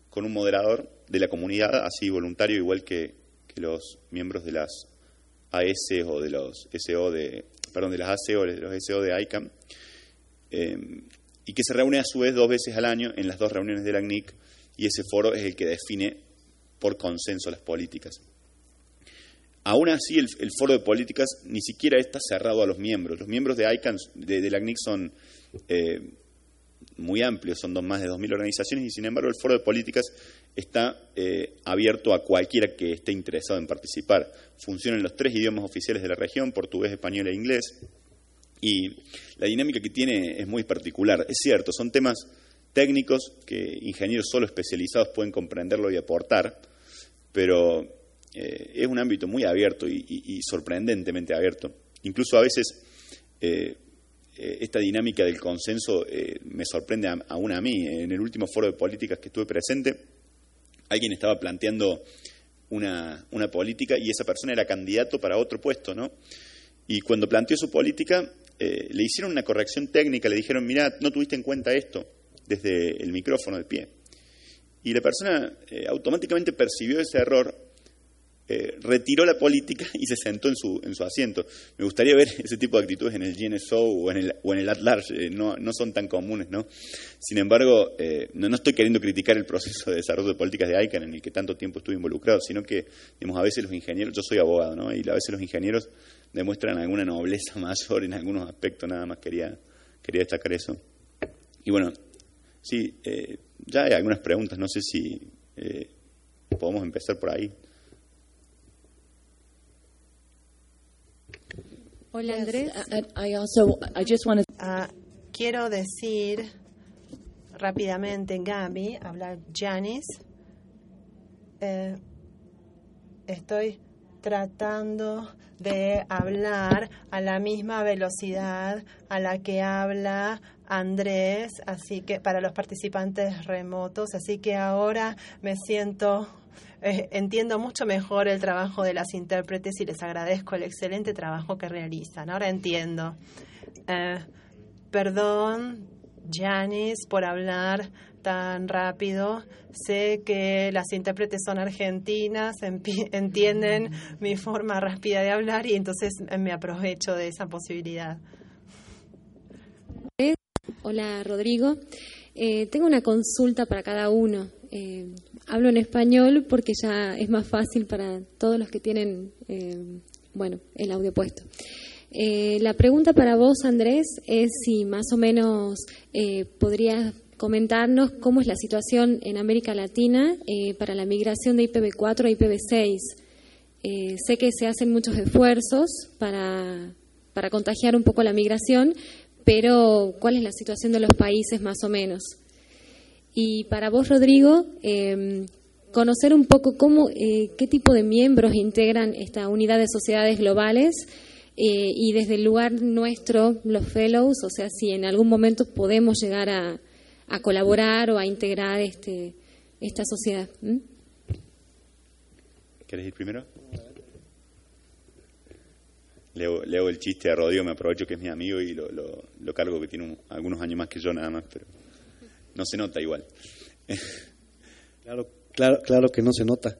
[SPEAKER 12] con un moderador de la comunidad, así voluntario, igual que, que los miembros de las A S o de los S O de, perdón, de las A C o de los S O de ICANN, eh, y que se reúne a su vez dos veces al año en las dos reuniones de la C N I C, y ese foro es el que define por consenso las políticas. Aún así, el, el foro de políticas ni siquiera está cerrado a los miembros. Los miembros de ICANN, de, de la C N I C, son eh, muy amplios, son dos, más de dos mil organizaciones, y sin embargo el foro de políticas está eh, abierto a cualquiera que esté interesado en participar. Funciona en los tres idiomas oficiales de la región, portugués, español e inglés, y la dinámica que tiene es muy particular. Es cierto, son temas técnicos que ingenieros solo especializados pueden comprenderlo y aportar, pero eh, es un ámbito muy abierto y, y, y sorprendentemente abierto. Incluso a veces eh, esta dinámica del consenso eh, me sorprende a, aún a mí. En el último foro de políticas que estuve presente, alguien estaba planteando una, una política y esa persona era candidato para otro puesto, ¿no? Y cuando planteó su política, eh, le hicieron una corrección técnica, le dijeron, mirá, no tuviste en cuenta esto desde el micrófono de pie. Y la persona eh, automáticamente percibió ese error, Eh, retiró la política y se sentó en su en su asiento. Me gustaría ver ese tipo de actitudes en el G N S O o en el, o en el At Large. Eh, no, no son tan comunes, ¿no? Sin embargo, eh, no, no estoy queriendo criticar el proceso de desarrollo de políticas de ICANN en el que tanto tiempo estuve involucrado, sino que, digamos, a veces los ingenieros, yo soy abogado, ¿no? Y a veces los ingenieros demuestran alguna nobleza mayor en algunos aspectos. Nada más quería, quería destacar eso. Y bueno, sí, eh, ya hay algunas preguntas, no sé si eh, podemos empezar por ahí.
[SPEAKER 8] Hola, Andrés.
[SPEAKER 10] I, I also, I just want to...
[SPEAKER 4] Uh, quiero decir rápidamente, Gaby, habla Janice. Eh, estoy tratando de hablar a la misma velocidad a la que habla Andrés, así que para los participantes remotos, así que ahora me siento... Eh, entiendo mucho mejor el trabajo de las intérpretes y les agradezco el excelente trabajo que realizan. Ahora entiendo. Eh, perdón, Janice, por hablar tan rápido. Sé que las intérpretes son argentinas, entienden mi forma rápida de hablar y entonces me aprovecho de esa posibilidad.
[SPEAKER 13] Hola, Rodrigo. Eh, tengo una consulta para cada uno. Eh, hablo en español porque ya es más fácil para todos los que tienen eh, bueno, el audio puesto. Eh, la pregunta para vos, Andrés, es si más o menos eh, podrías comentarnos cómo es la situación en América Latina eh, para la migración de I P v cuatro a I P v seis. Eh, sé que se hacen muchos esfuerzos para, para contagiar un poco la migración, pero ¿cuál es la situación de los países más o menos? Y para vos, Rodrigo, eh, conocer un poco cómo, eh, qué tipo de miembros integran esta unidad de sociedades globales eh, y desde el lugar nuestro, los fellows, o sea, si en algún momento podemos llegar a, a colaborar o a integrar este, esta sociedad. ¿Mm?
[SPEAKER 12] ¿Querés ir primero? Le hago, le hago el chiste a Rodrigo, me aprovecho que es mi amigo y lo, lo, lo cargo, que tiene un, algunos años más que yo nada más, pero no se nota igual.
[SPEAKER 11] Claro, claro, claro que no se nota.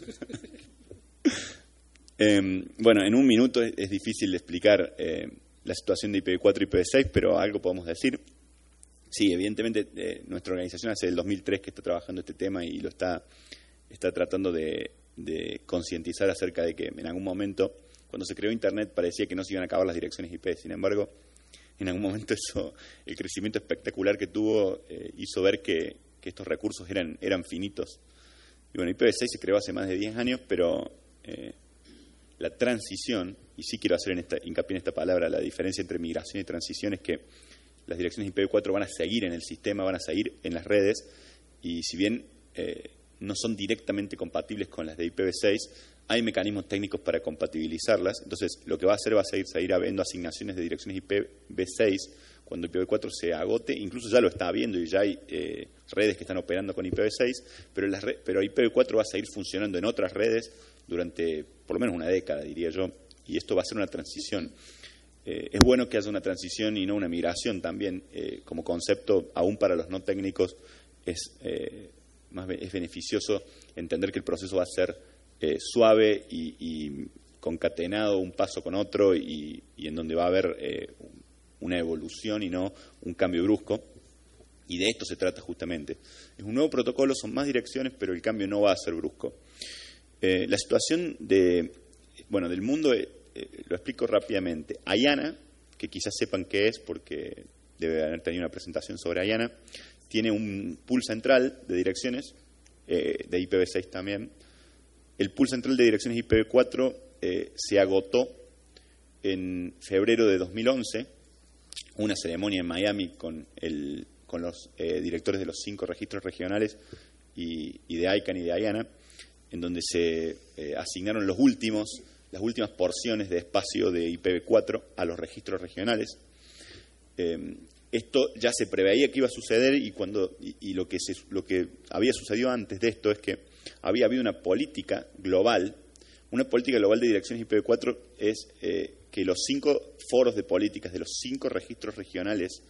[SPEAKER 12] eh, bueno, en un minuto es, es difícil de explicar eh, la situación de I P v cuatro y I P v seis, pero algo podemos decir. Sí, evidentemente eh, nuestra organización hace el dos mil tres que está trabajando este tema y lo está, está tratando de, de concientizar acerca de que en algún momento, cuando se creó Internet, parecía que no se iban a acabar las direcciones I P. Sin embargo, en algún momento eso, el crecimiento espectacular que tuvo eh, hizo ver que, que estos recursos eran, eran finitos. Y bueno, I P v seis se creó hace más de diez años, pero eh, la transición, y sí quiero hacer en esta, hincapié en esta palabra, la diferencia entre migración y transición es que las direcciones I P v cuatro van a seguir en el sistema, van a seguir en las redes, y si bien eh, no son directamente compatibles con las de I P v seis, hay mecanismos técnicos para compatibilizarlas. Entonces, lo que va a hacer va a seguir, seguir habiendo asignaciones de direcciones I P v seis cuando I P v cuatro se agote. Incluso ya lo está habiendo y ya hay eh, redes que están operando con I P v seis, pero, las re- pero I P v cuatro va a seguir funcionando en otras redes durante por lo menos una década, diría yo, y esto va a ser una transición. Eh, es bueno que haya una transición y no una migración también. Eh, como concepto, aún para los no técnicos, es... Eh, más be- es beneficioso entender que el proceso va a ser eh, suave y, y concatenado un paso con otro y, y en donde va a haber eh, una evolución y no un cambio brusco. Y de esto se trata justamente. Es un nuevo protocolo, son más direcciones, pero el cambio no va a ser brusco. Eh, la situación de, bueno, del mundo, eh, eh, lo explico rápidamente. AIANA, que quizás sepan qué es porque debe haber tenido una presentación sobre AIANA, tiene un pool central de direcciones, eh, de I P v seis también. El pool central de direcciones I P v cuatro eh, se agotó en febrero de dos mil once, una ceremonia en Miami con, el, con los eh, directores de los cinco registros regionales y, y de ICANN y de AIANA, en donde se eh, asignaron los últimos, las últimas porciones de espacio de I P v cuatro a los registros regionales. Eh, esto ya se preveía que iba a suceder y, cuando, y, y lo, que se, lo que había sucedido antes de esto es que había habido una política global. Una política global de direcciones I P v cuatro es eh, que los cinco foros de políticas de los cinco registros regionales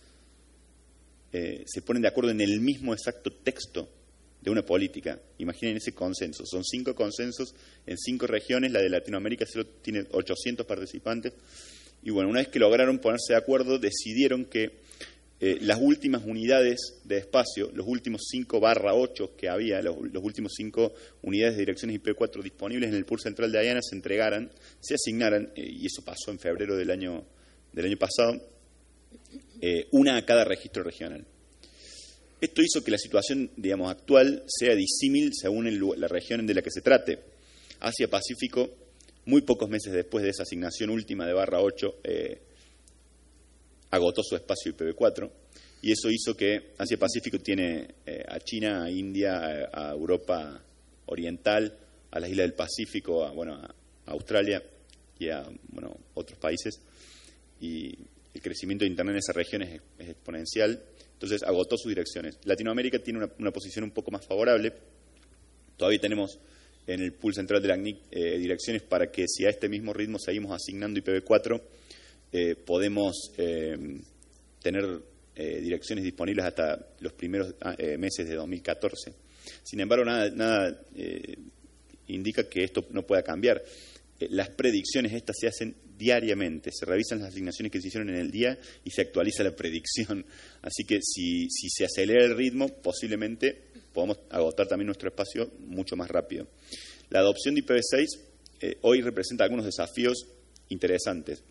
[SPEAKER 12] eh, se ponen de acuerdo en el mismo exacto texto de una política. Imaginen ese consenso. Son cinco consensos en cinco regiones. La de Latinoamérica solo tiene ochocientos participantes. Y bueno, una vez que lograron ponerse de acuerdo, decidieron que eh, las últimas unidades de espacio, los últimos cinco barra ocho que había, los, los últimos cinco unidades de direcciones I P v cuatro disponibles en el pool central de AIANA se entregaran, se asignaran, eh, y eso pasó en febrero del año, del año pasado, eh, una a cada registro regional. Esto hizo que la situación, digamos, actual sea disímil según el, la región de la que se trate. Asia-Pacífico, muy pocos meses después de esa asignación última de barra ocho, eh, agotó su espacio I P v cuatro, y eso hizo que Asia-Pacífico tiene eh, a China, a India, a, a Europa Oriental, a las islas del Pacífico, a, bueno, a Australia y a bueno, otros países, y el crecimiento de Internet en esa región es, es exponencial. Entonces agotó sus direcciones. Latinoamérica tiene una, una posición un poco más favorable. Todavía tenemos en el pool central de la A C N I C eh, direcciones para que, si a este mismo ritmo seguimos asignando I P v cuatro, eh, podemos eh, tener eh, direcciones disponibles hasta los primeros eh, meses de dos mil catorce. Sin embargo, nada, nada eh, indica que esto no pueda cambiar. Eh, las predicciones estas se hacen diariamente, se revisan las asignaciones que se hicieron en el día y se actualiza la predicción. Así que si, si se acelera el ritmo, posiblemente podamos agotar también nuestro espacio mucho más rápido. La adopción de I P v seis eh, hoy representa algunos desafíos interesantes.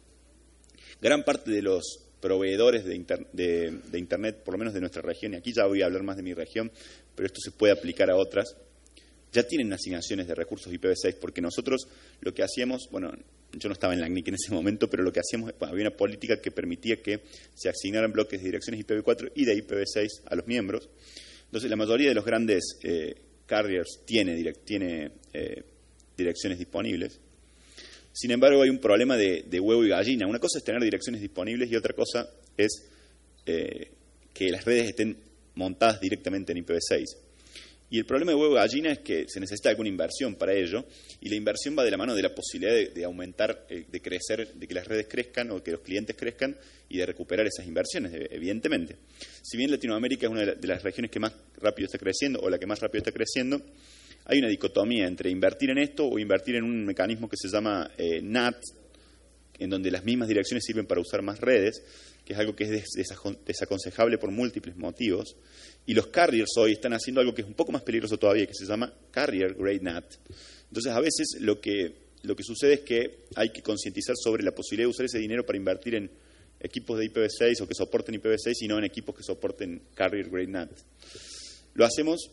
[SPEAKER 12] Gran parte de los proveedores de, inter, de, de Internet, por lo menos de nuestra región, y aquí ya voy a hablar más de mi región, pero esto se puede aplicar a otras, ya tienen asignaciones de recursos I P v seis, porque nosotros lo que hacíamos, bueno, yo no estaba en la A C N I C en ese momento, pero lo que hacíamos, bueno, había una política que permitía que se asignaran bloques de direcciones I P v cuatro y de I P v seis a los miembros. Entonces, la mayoría de los grandes eh, carriers tiene, direct, tiene eh, direcciones disponibles. Sin embargo, hay un problema de, de huevo y gallina. Una cosa es tener direcciones disponibles y otra cosa es eh, que las redes estén montadas directamente en I P v seis. Y el problema de huevo y gallina es que se necesita alguna inversión para ello, y la inversión va de la mano de la posibilidad de, de aumentar, eh, de crecer, de que las redes crezcan o que los clientes crezcan y de recuperar esas inversiones, evidentemente. Si bien Latinoamérica es una de las regiones que más rápido está creciendo o la que más rápido está creciendo, hay una dicotomía entre invertir en esto o invertir en un mecanismo que se llama eh, N A T, en donde las mismas direcciones sirven para usar más redes, que es algo que es desaconsejable por múltiples motivos. Y los carriers hoy están haciendo algo que es un poco más peligroso todavía, que se llama Carrier Grade N A T. Entonces, a veces lo que, lo que sucede es que hay que concientizar sobre la posibilidad de usar ese dinero para invertir en equipos de I P v seis o que soporten I P v seis y no en equipos que soporten Carrier Grade N A T. Lo hacemos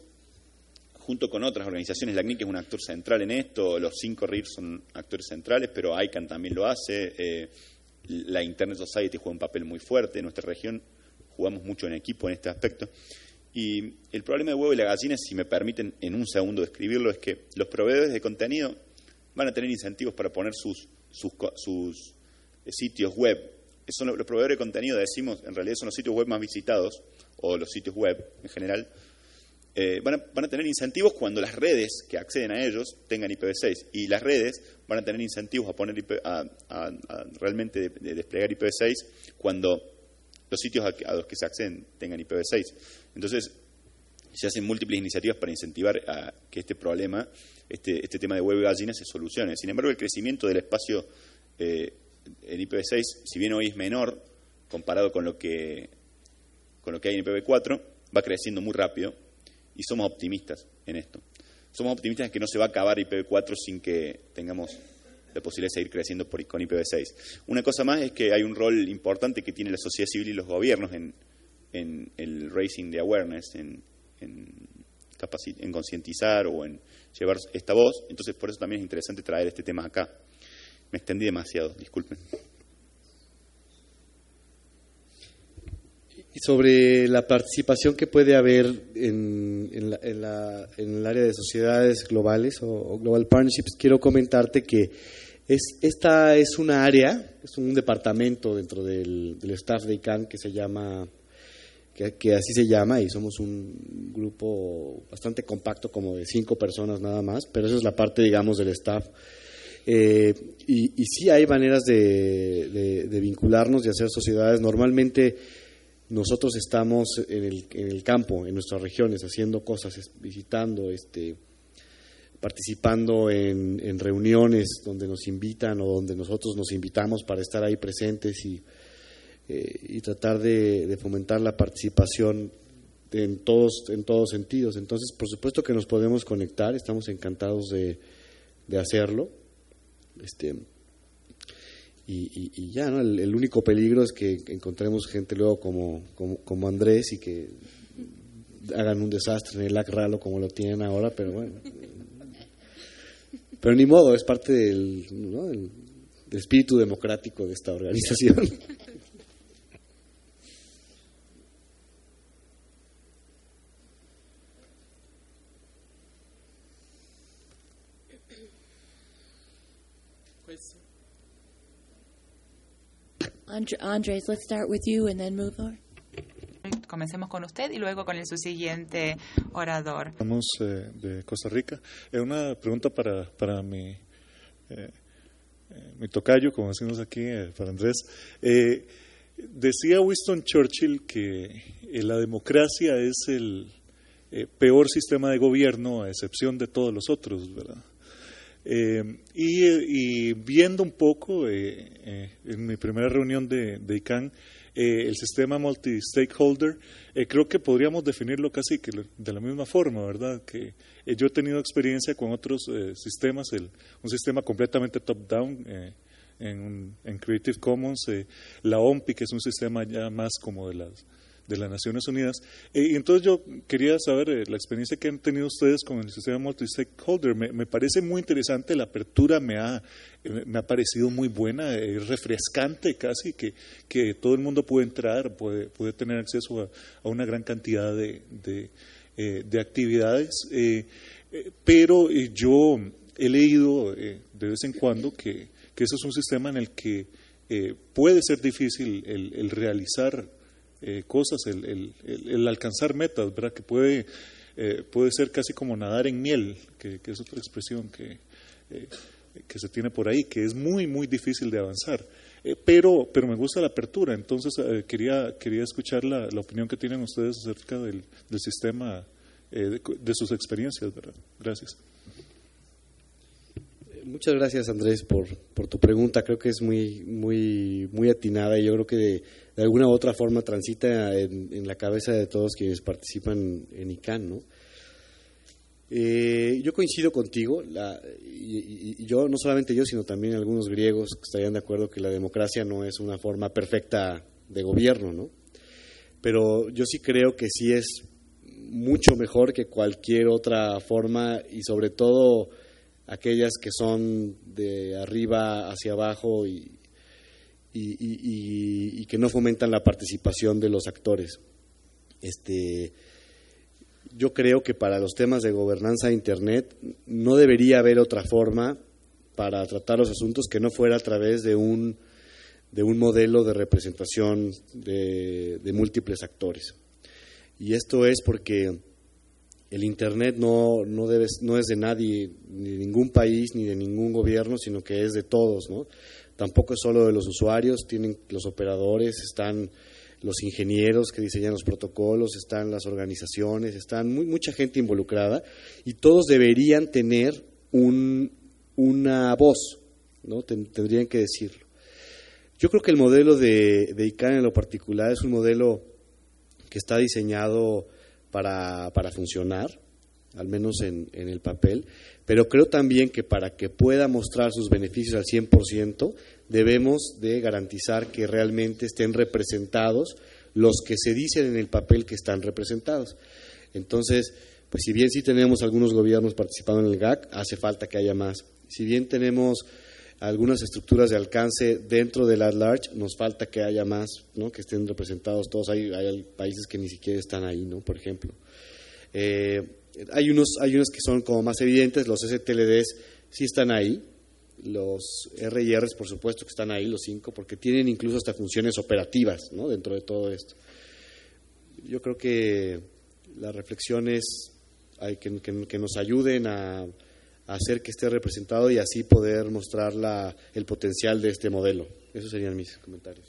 [SPEAKER 12] junto con otras organizaciones. La A C N I C es un actor central en esto, los cinco R I R son actores centrales, pero ICANN también lo hace, eh, la Internet Society juega un papel muy fuerte, en nuestra región jugamos mucho en equipo en este aspecto. Y el problema de huevo y la gallina, si me permiten en un segundo describirlo, es que los proveedores de contenido van a tener incentivos para poner sus, sus, sus sitios web. Son los, los proveedores de contenido, decimos, en realidad son los sitios web más visitados, o los sitios web en general. Eh, van, a, van a tener incentivos cuando las redes que acceden a ellos tengan I P v seis, y las redes van a tener incentivos a poner I P, a, a, a realmente de, de desplegar I P v seis cuando los sitios a, a los que se acceden tengan I P v seis. Entonces, se hacen múltiples iniciativas para incentivar a que este problema, este, este tema de huevo y gallina se solucione. Sin embargo, el crecimiento del espacio eh, en I P v seis, si bien hoy es menor comparado con lo que, con lo que hay en I P v cuatro, va creciendo muy rápido y somos optimistas en esto. Somos optimistas en que no se va a acabar I P v cuatro sin que tengamos la posibilidad de seguir creciendo por, con I P v seis. Una cosa más es que hay un rol importante que tiene la sociedad civil y los gobiernos en, en el raising de awareness, en, en, en concientizar o en llevar esta voz. Entonces, por eso también es interesante traer este tema acá. Me extendí demasiado, disculpen.
[SPEAKER 11] Y sobre la participación que puede haber en, en, la, en, la, en el área de sociedades globales o, o global partnerships, quiero comentarte que es, esta es una área, es un departamento dentro del, del staff de I C A N que se llama, que, que así se llama, y somos un grupo bastante compacto, como de cinco personas nada más, pero esa es la parte, digamos, del staff. Eh, y, y sí hay maneras de, de, de vincularnos y hacer sociedades. Normalmente nosotros estamos en el, en el campo, en nuestras regiones, haciendo cosas, visitando, este, participando en, en reuniones donde nos invitan o donde nosotros nos invitamos para estar ahí presentes y, eh, y tratar de, de fomentar la participación en todos, en todos sentidos. Entonces, por supuesto que nos podemos conectar, estamos encantados de, de hacerlo. Este, Y, y, y ya, ¿no? El, el único peligro es que encontremos gente luego como, como, como Andrés y que hagan un desastre en el Lac Ralo como lo tienen ahora, pero bueno. Pero ni modo, es parte del, ¿no? del, del espíritu democrático de esta organización.
[SPEAKER 10] Andres, let's start with you and then move on.
[SPEAKER 5] Comencemos con usted y luego con el su siguiente orador.
[SPEAKER 14] Estamos eh, de Costa Rica. Es una pregunta para, para mi, eh, eh, mi tocayo, como decimos aquí, eh, para Andrés. Eh, decía Winston Churchill que eh, la democracia es el eh, peor sistema de gobierno a excepción de todos los otros, ¿verdad? Eh, y, y viendo un poco eh, eh, en mi primera reunión de, de I C A N eh, el sistema multi-stakeholder, eh, creo que podríamos definirlo casi que de la misma forma, ¿verdad? Que eh, yo he tenido experiencia con otros eh, sistemas, el, un sistema completamente top-down eh, en, en Creative Commons, eh, la O M P I, que es un sistema ya más como de las de las Naciones Unidas. Eh, y entonces yo quería saber eh, la experiencia que han tenido ustedes con el sistema multi-stakeholder. Me, me parece muy interesante, la apertura me ha, eh, me ha parecido muy buena, eh, refrescante casi, que, que todo el mundo puede entrar, puede, puede tener acceso a, a una gran cantidad de, de, eh, de actividades. Eh, eh, pero eh, yo he leído eh, de vez en cuando que, que eso es un sistema en el que eh, puede ser difícil el, el realizar Eh, cosas, el, el, el, el alcanzar metas, ¿verdad? Que puede, eh, puede ser casi como nadar en miel, que, que es otra expresión que, eh, que se tiene por ahí, que es muy, muy difícil de avanzar. Eh, pero, pero me gusta la apertura, entonces eh, quería, quería escuchar la, la opinión que tienen ustedes acerca del, del sistema, eh, de, de sus experiencias, ¿verdad? Gracias.
[SPEAKER 11] Muchas gracias, Andrés, por, por tu pregunta. Creo que es muy, muy, muy atinada y yo creo que de, de alguna u otra forma transita en, en la cabeza de todos quienes participan en I C A N, ¿no? Eh, yo coincido contigo, la, y, y, y yo, no solamente yo, sino también algunos griegos que estarían de acuerdo que la democracia no es una forma perfecta de gobierno, ¿no? Pero yo sí creo que sí es mucho mejor que cualquier otra forma y sobre todo aquellas que son de arriba hacia abajo y, y, y, y, y que no fomentan la participación de los actores. Este, yo creo que para los temas de gobernanza de Internet no debería haber otra forma para tratar los asuntos que no fuera a través de un, de un modelo de representación de, de múltiples actores. Y esto es porque el Internet no, no, debe, no es de nadie, ni de ningún país, ni de ningún gobierno, sino que es de todos, ¿no? Tampoco es solo de los usuarios, tienen los operadores, están los ingenieros que diseñan los protocolos, están las organizaciones, están muy, mucha gente involucrada y todos deberían tener un, una voz, ¿no? Ten, tendrían que decirlo. Yo creo que el modelo de, de I C A N en lo particular es un modelo que está diseñado para, para funcionar, al menos en, en el papel, pero creo también que para que pueda mostrar sus beneficios al cien por ciento debemos de garantizar que realmente estén representados los que se dicen en el papel que están representados. Entonces, pues si bien sí tenemos algunos gobiernos participando en el G A C, hace falta que haya más. Si bien tenemos algunas estructuras de alcance dentro del at-large, nos falta que haya más, ¿no? Que estén representados todos. Hay, hay países que ni siquiera están ahí, ¿no? Por ejemplo. Eh, hay unos hay unos que son como más evidentes, los S T L Ds sí están ahí, los R I Rs por supuesto que están ahí, los cinco, porque tienen incluso hasta funciones operativas, ¿no? Dentro de todo esto. Yo creo que las reflexiones hay que, que, que nos ayuden a hacer que esté representado y así poder mostrar la, el potencial de este modelo. Esos serían mis comentarios.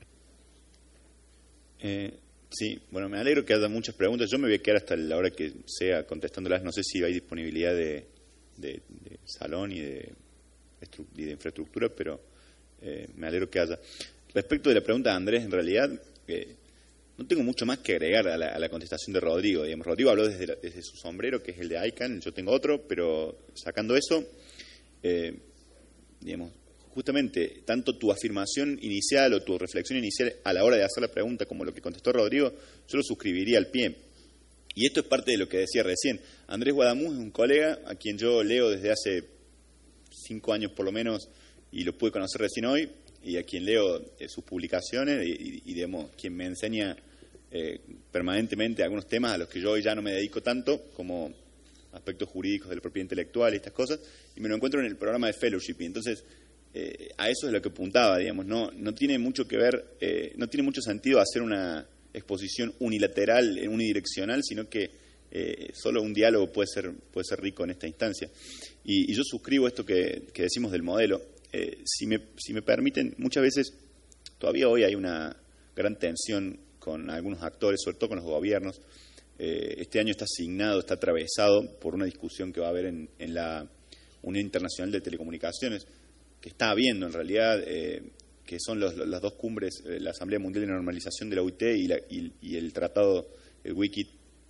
[SPEAKER 12] Eh, sí, bueno, me alegro que haya muchas preguntas. Yo me voy a quedar hasta la hora que sea contestándolas. No sé si hay disponibilidad de, de, de salón y de, y de infraestructura, pero eh, me alegro que haya. Respecto de la pregunta de Andrés, en realidad eh, no tengo mucho más que agregar a la, a la contestación de Rodrigo. Digamos, Rodrigo habló desde, la, desde su sombrero, que es el de I C A N, yo tengo otro, pero sacando eso, eh, digamos, justamente tanto tu afirmación inicial o tu reflexión inicial a la hora de hacer la pregunta como lo que contestó Rodrigo, yo lo suscribiría al pie. Y esto es parte de lo que decía recién. Andrés Guadamuz es un colega a quien yo leo desde hace cinco años por lo menos y lo pude conocer recién hoy, y a quien leo eh, sus publicaciones y, y, y digamos, quien me enseña eh, permanentemente algunos temas a los que yo hoy ya no me dedico tanto, como aspectos jurídicos de la propiedad intelectual y estas cosas, y me lo encuentro en el programa de fellowship. Y entonces, eh, a eso es lo que apuntaba, digamos, no, no tiene mucho que ver, eh, no tiene mucho sentido hacer una exposición unilateral, unidireccional, sino que eh, solo un diálogo puede ser, puede ser rico en esta instancia. Y, y yo suscribo esto que, que decimos del modelo. Eh, si, me, si me permiten, muchas veces, todavía hoy hay una gran tensión con algunos actores, sobre todo con los gobiernos. Eh, este año está asignado, está atravesado por una discusión que va a haber en, en la Unión Internacional de Telecomunicaciones, que está habiendo en realidad, eh, que son los, las dos cumbres, eh, la Asamblea Mundial de Normalización de la O I T y, la, y, y el tratado, el WICIT.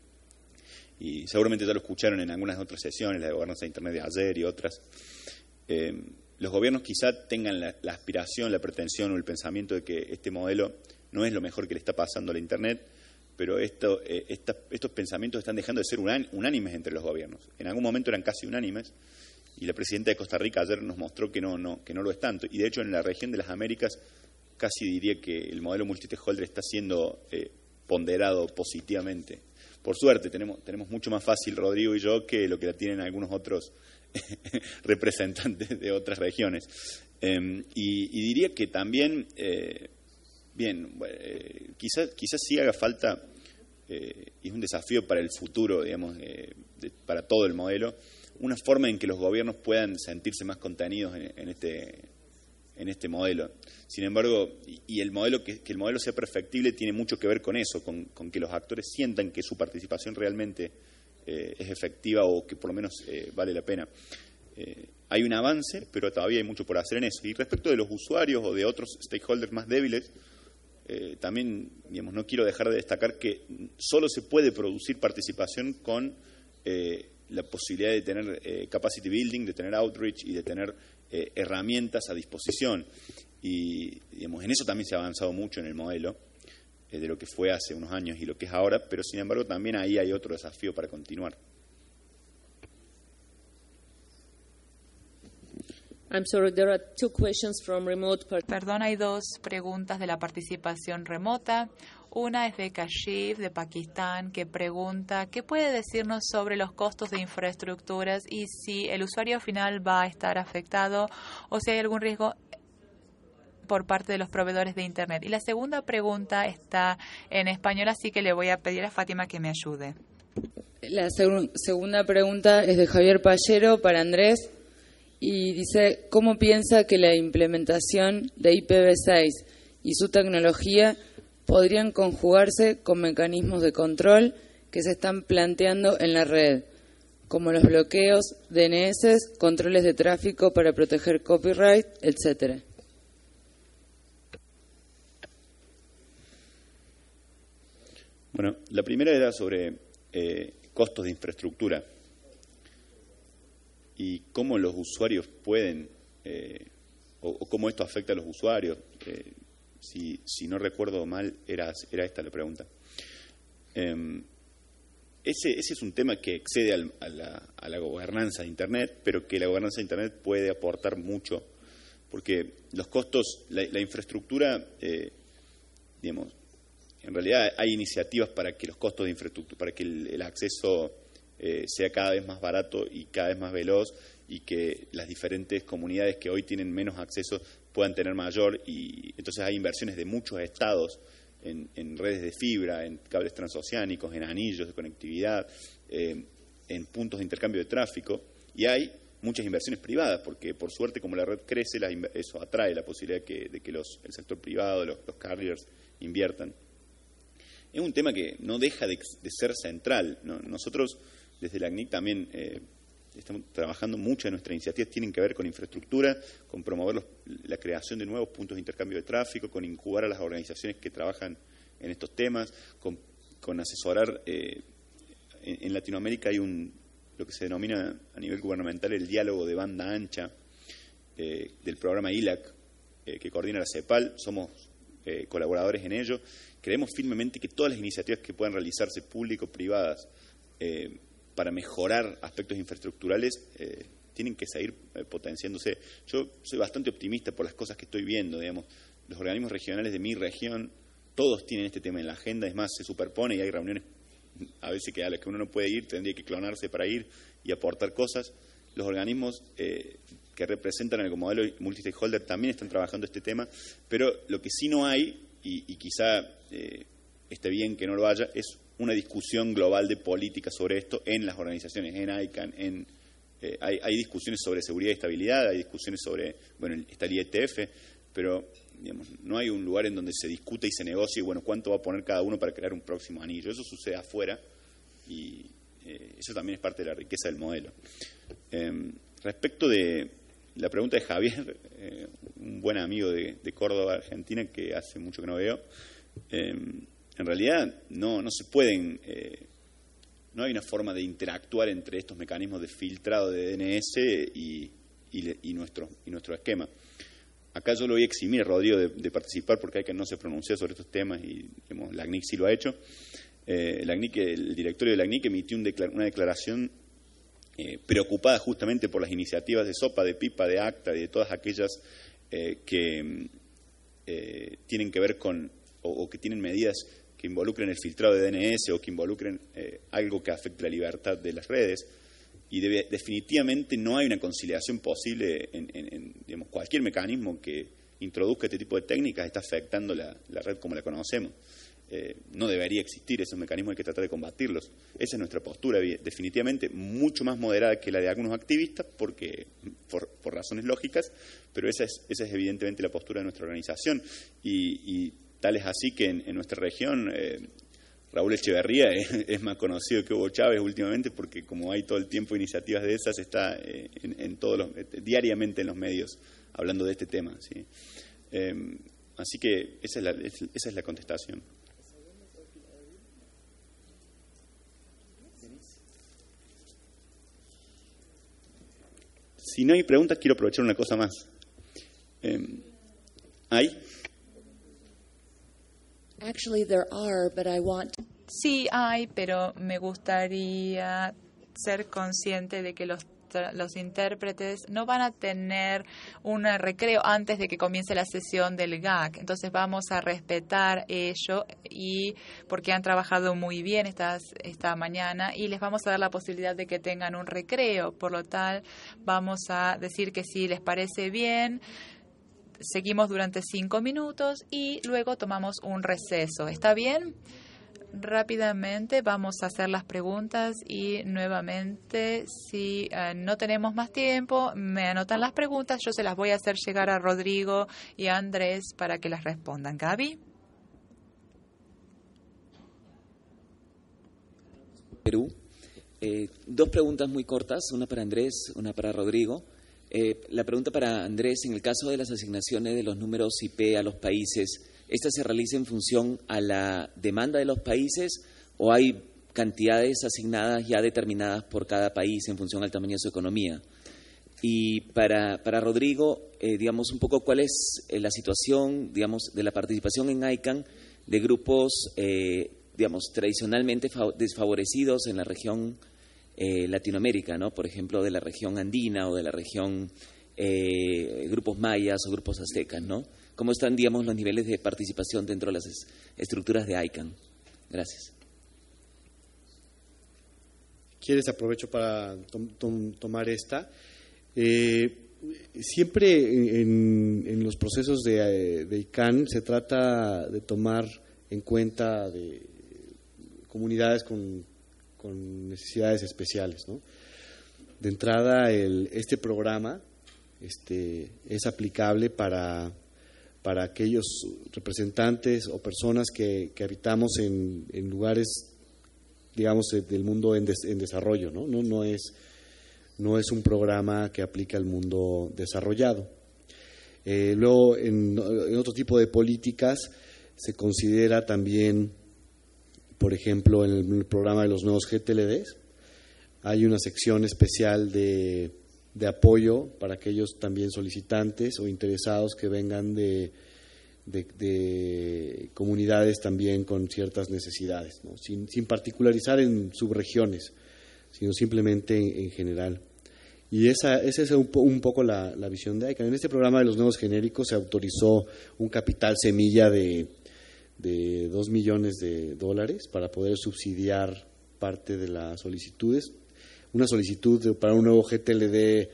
[SPEAKER 12] Y seguramente ya lo escucharon en algunas otras sesiones, la de gobernanza de Internet de ayer y otras. Eh, los gobiernos quizá tengan la, la aspiración, la pretensión o el pensamiento de que este modelo no es lo mejor que le está pasando a la Internet, pero esto, eh, esta, estos pensamientos están dejando de ser unan, unánimes entre los gobiernos. En algún momento eran casi unánimes, y la presidenta de Costa Rica ayer nos mostró que no, no, que no lo es tanto. Y de hecho en la región de las Américas casi diría que el modelo multi-stakeholder está siendo eh, ponderado positivamente. Por suerte tenemos, tenemos mucho más fácil, Rodrigo y yo, que lo que la tienen algunos otros representantes de otras regiones. Eh, y, y diría que también, eh, bien, eh, quizás quizás sí haga falta, eh, y es un desafío para el futuro, digamos, eh, de, para todo el modelo, una forma en que los gobiernos puedan sentirse más contenidos en, en este en este modelo. Sin embargo, y, y el modelo que, que el modelo sea perfectible tiene mucho que ver con eso, con, con que los actores sientan que su participación realmente eh, es efectiva o que por lo menos eh, vale la pena. Eh, hay un avance, pero todavía hay mucho por hacer en eso. Y respecto de los usuarios o de otros stakeholders más débiles, eh, también, digamos, no quiero dejar de destacar que solo se puede producir participación con eh, la posibilidad de tener eh, capacity building, de tener outreach y de tener eh, herramientas a disposición. Y, digamos, en eso también se ha avanzado mucho en el modelo, eh, de lo que fue hace unos años y lo que es ahora, pero sin embargo también ahí hay otro desafío para continuar.
[SPEAKER 15] I'm sorry, there are two questions from remote.
[SPEAKER 5] Perdón, hay dos preguntas de la participación remota. Una es de Kashif, de Pakistán, que pregunta ¿qué puede decirnos sobre los costos de infraestructuras y si el usuario final va a estar afectado o si hay algún riesgo por parte de los proveedores de Internet? Y la segunda pregunta está en español, así que le voy a pedir a Fátima que me ayude.
[SPEAKER 7] La seg- segunda pregunta es de Javier Pallero para Andrés y dice ¿cómo piensa que la implementación de I P v seis y su tecnología podrían conjugarse con mecanismos de control que se están planteando en la red, como los bloqueos, D N S, controles de tráfico para proteger copyright, etcétera.
[SPEAKER 12] Bueno, la primera era sobre eh, costos de infraestructura y cómo los usuarios pueden, eh, o, o cómo esto afecta a los usuarios. Eh, si, si no recuerdo mal, era, era esta la pregunta. Eh, ese, ese es un tema que excede al, a, la, a la gobernanza de Internet, pero que la gobernanza de Internet puede aportar mucho, porque los costos, la, la infraestructura, eh, digamos, en realidad hay iniciativas para que los costos de infraestructura, para que el, el acceso eh, sea cada vez más barato y cada vez más veloz, y que las diferentes comunidades que hoy tienen menos acceso puedan tener mayor, y entonces hay inversiones de muchos estados en, en redes de fibra, en cables transoceánicos, en anillos de conectividad, eh, en puntos de intercambio de tráfico, y hay muchas inversiones privadas, porque por suerte como la red crece, la, eso atrae la posibilidad que, de que los, el sector privado, los, los carriers inviertan. Es un tema que no deja de, de ser central, ¿no? Nosotros desde la A C N I C también eh, estamos trabajando, muchas de nuestras iniciativas tienen que ver con infraestructura, con promover los, la creación de nuevos puntos de intercambio de tráfico, con incubar a las organizaciones que trabajan en estos temas, con, con asesorar. Eh, en, en Latinoamérica hay un lo que se denomina a nivel gubernamental el diálogo de banda ancha eh, del programa I L A C, eh, que coordina la CEPAL. Somos eh, colaboradores en ello. Creemos firmemente que todas las iniciativas que puedan realizarse público-privadas eh, para mejorar aspectos infraestructurales eh, tienen que seguir eh, potenciándose. Yo soy bastante optimista por las cosas que estoy viendo, digamos. Los organismos regionales de mi región, todos tienen este tema en la agenda, es más, se superpone y hay reuniones a veces que a las que uno no puede ir, tendría que clonarse para ir y aportar cosas. Los organismos eh, que representan el modelo multi-stakeholder también están trabajando este tema, pero lo que sí no hay, y, y quizá eh, esté bien que no lo haya, es una discusión global de política sobre esto en las organizaciones, en I C A N, en, eh, hay, hay discusiones sobre seguridad y estabilidad, hay discusiones sobre, bueno, está el I E T F, pero digamos, no hay un lugar en donde se discute y se negocie, bueno, cuánto va a poner cada uno para crear un próximo anillo. Eso sucede afuera y eh, eso también es parte de la riqueza del modelo. Eh, respecto de la pregunta de Javier, eh, un buen amigo de, de Córdoba, Argentina, que hace mucho que no veo, eh, en realidad no, no se pueden, eh, no hay una forma de interactuar entre estos mecanismos de filtrado de D N S y, y, y, nuestro, y nuestro esquema. Acá yo lo voy a eximir a Rodrigo de, de participar porque hay que no se pronunció sobre estos temas y digamos, la A C N I C sí lo ha hecho. Eh, la A C N I C, el directorio de la A C N I C emitió un declar, una declaración eh, preocupada justamente por las iniciativas de SOPA, de PIPA, de ACTA y de todas aquellas eh, que eh, tienen que ver con o, o que tienen medidas que involucren el filtrado de D N S o que involucren eh, algo que afecte la libertad de las redes. Y debe, definitivamente no hay una conciliación posible en, en, en digamos, cualquier mecanismo que introduzca este tipo de técnicas está afectando la, la red como la conocemos. Eh, no debería existir esos mecanismos, hay que tratar de combatirlos. Esa es nuestra postura, definitivamente mucho más moderada que la de algunos activistas, porque por, por razones lógicas, pero esa es, esa es evidentemente la postura de nuestra organización. Y, y tal es así que en, en nuestra región eh, Raúl Echeverría es, es más conocido que Hugo Chávez últimamente porque como hay todo el tiempo iniciativas de esas, está eh, en, en todos los, eh, diariamente en los medios hablando de este tema, ¿sí? Eh, así que esa es la, es, esa es la contestación. Si no hay preguntas, quiero aprovechar una cosa más. Eh, ¿Hay?
[SPEAKER 10] Actually, there are, but I want to...
[SPEAKER 5] Sí hay, pero me gustaría ser consciente de que los los intérpretes no van a tener un recreo antes de que comience la sesión del G A C. Entonces vamos a respetar ello y porque han trabajado muy bien estas, esta mañana y les vamos a dar la posibilidad de que tengan un recreo. Por lo tal, vamos a decir que si les parece bien, seguimos durante cinco minutos y luego tomamos un receso. ¿Está bien? Rápidamente vamos a hacer las preguntas y nuevamente si uh, no tenemos más tiempo, me anotan las preguntas, yo se las voy a hacer llegar a Rodrigo y a Andrés para que las respondan. Gaby.
[SPEAKER 16] Perú. Eh, dos preguntas muy cortas, una para Andrés, una para Rodrigo. Eh, la pregunta para Andrés, en el caso de las asignaciones de los números I P a los países, ¿esta se realiza en función a la demanda de los países o hay cantidades asignadas ya determinadas por cada país en función al tamaño de su economía? Y para, para Rodrigo, eh, digamos un poco cuál es eh, la situación, digamos, de la participación en ICANN de grupos, eh, digamos, tradicionalmente desfavorecidos en la región eh, Latinoamérica, ¿no? Por ejemplo, de la región andina o de la región eh, grupos mayas o grupos aztecas, ¿no? ¿Cómo están, digamos, los niveles de participación dentro de las es, estructuras de ICANN? Gracias.
[SPEAKER 11] ¿Quieres? Aprovecho para tom, tom, tomar esta. Eh, siempre en, en los procesos de, de ICANN se trata de tomar en cuenta de comunidades con, con necesidades especiales, ¿no? De entrada, el, este programa este, es aplicable para, para aquellos representantes o personas que, que habitamos en, en lugares, digamos, del mundo en, des, en desarrollo, ¿no? No, no es No es un programa que aplica al mundo desarrollado. Eh, luego, en, en otro tipo de políticas, se considera también, por ejemplo, en el, en el programa de los nuevos G T L Ds, hay una sección especial de, de apoyo para aquellos también solicitantes o interesados que vengan de, de, de comunidades también con ciertas necesidades, ¿no? sin, sin particularizar en subregiones, sino simplemente en, en general. Y esa, esa es un, po, un poco la, la visión de ICANN. En este programa de los nuevos genéricos se autorizó un capital semilla de, de dos millones de dólares para poder subsidiar parte de las solicitudes. Una solicitud de, para un nuevo G T L D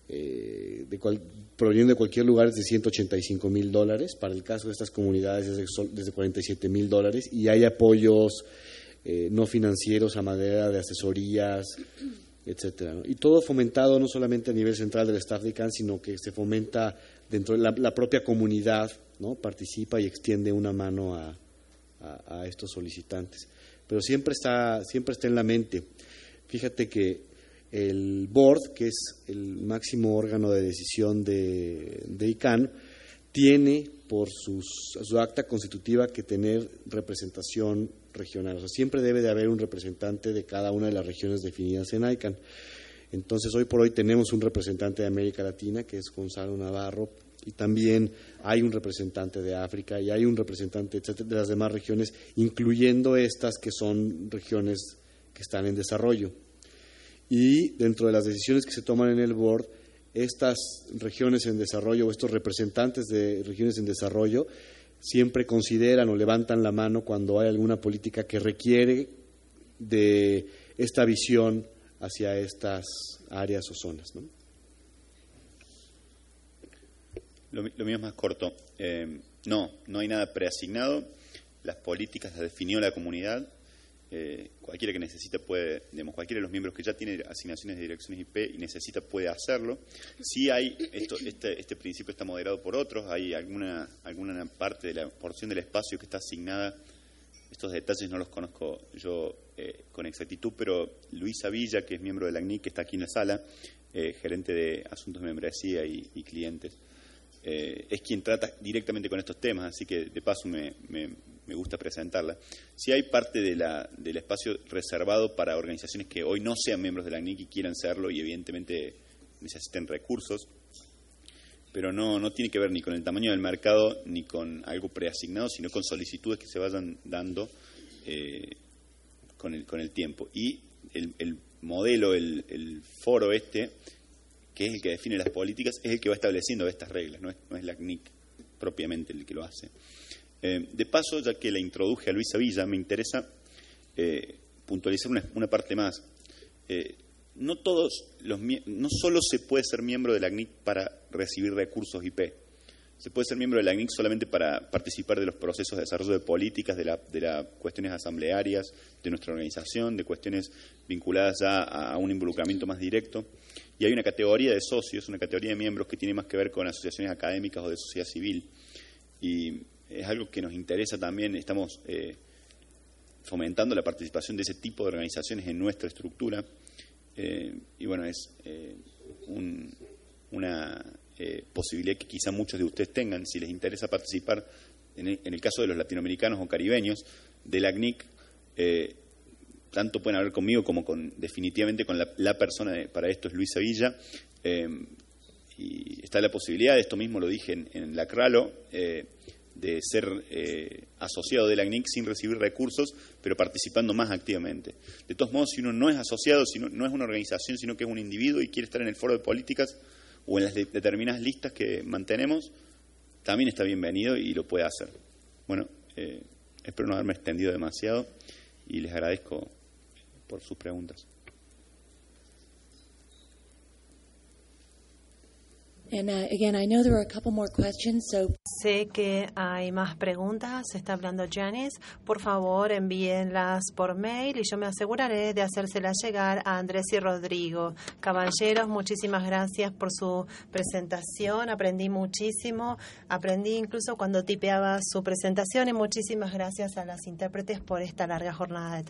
[SPEAKER 11] eh, de cual, proveniendo de cualquier lugar es de ciento ochenta y cinco mil dólares. Para el caso de estas comunidades es de, desde cuarenta y siete mil dólares. Y hay apoyos Eh, no financieros a manera de asesorías, etcétera, ¿no? Y todo fomentado no solamente a nivel central del staff de ICANN, sino que se fomenta dentro de la, la propia comunidad, ¿no? Participa y extiende una mano a, a, a estos solicitantes. Pero siempre está, siempre está en la mente. Fíjate que el board, que es el máximo órgano de decisión de, de ICANN, tiene por sus, su acta constitutiva que tener representación regional. O sea, siempre debe de haber un representante de cada una de las regiones definidas en ICANN. Entonces, hoy por hoy tenemos un representante de América Latina, que es Gonzalo Navarro, y también hay un representante de África y hay un representante, etcétera, de las demás regiones, incluyendo estas que son regiones que están en desarrollo. Y dentro de las decisiones que se toman en el board, estas regiones en desarrollo o estos representantes de regiones en desarrollo siempre consideran o levantan la mano cuando hay alguna política que requiere de esta visión hacia estas áreas o zonas, ¿no?
[SPEAKER 12] Lo, lo mío es más corto. Eh, no, no hay nada preasignado. Las políticas las definió la comunidad. Eh, cualquiera que necesita puede, digamos, cualquiera de los miembros que ya tiene asignaciones de direcciones I P y necesita puede hacerlo. Sí hay, esto, este, este principio está moderado por otros, hay alguna, alguna parte de la porción del espacio que está asignada, estos detalles no los conozco yo eh, con exactitud, pero Luisa Villa, que es miembro de la A C N I C, que está aquí en la sala, eh, gerente de asuntos de membresía y, y clientes, eh, es quien trata directamente con estos temas, así que de paso me, me, me gusta presentarla. Sí hay parte de la, del espacio reservado para organizaciones que hoy no sean miembros de la A C N I C y quieran serlo y evidentemente necesiten recursos, pero no, no tiene que ver ni con el tamaño del mercado ni con algo preasignado, sino con solicitudes que se vayan dando eh, con, el, con el tiempo. Y el, el modelo, el, el foro este, que es el que define las políticas, es el que va estableciendo estas reglas, no es, no es la A C N I C propiamente el que lo hace. Eh, de paso, ya que la introduje a Luisa Villa, me interesa eh, puntualizar una, una parte más. Eh, no todos los no solo se puede ser miembro de la A C N I C para recibir recursos I P. Se puede ser miembro de la A C N I C solamente para participar de los procesos de desarrollo de políticas, de las de la cuestiones asamblearias de nuestra organización, de cuestiones vinculadas ya a, a un involucramiento más directo. Y hay una categoría de socios, una categoría de miembros que tiene más que ver con asociaciones académicas o de sociedad civil. Y es algo que nos interesa también. Estamos eh, fomentando la participación de ese tipo de organizaciones en nuestra estructura. Eh, y bueno, es eh, un, una eh, posibilidad que quizá muchos de ustedes tengan, si les interesa participar, en el, en el caso de los latinoamericanos o caribeños, de la C N I C, eh, tanto pueden hablar conmigo como con definitivamente con la, la persona de, para esto es Luisa Villa, eh, y está la posibilidad, esto mismo lo dije en, en la CRALO, eh, de ser eh, asociado de la C N I C sin recibir recursos, pero participando más activamente. De todos modos, si uno no es asociado, si no, no es una organización, sino que es un individuo y quiere estar en el foro de políticas o en las de, determinadas listas que mantenemos, también está bienvenido y lo puede hacer. Bueno, eh, espero no haberme extendido demasiado y les agradezco por sus preguntas.
[SPEAKER 10] And uh, again, I know there are a couple more questions, so
[SPEAKER 4] Sé que hay más preguntas, está hablando Janice. Por favor, envíenlas por mail y yo me aseguraré de hacérselas llegar a Andrés y Rodrigo. Caballeros, muchísimas gracias por su presentación. Aprendí muchísimo. Aprendí incluso cuando tipeaba su presentación y muchísimas gracias a las intérpretes por esta larga jornada de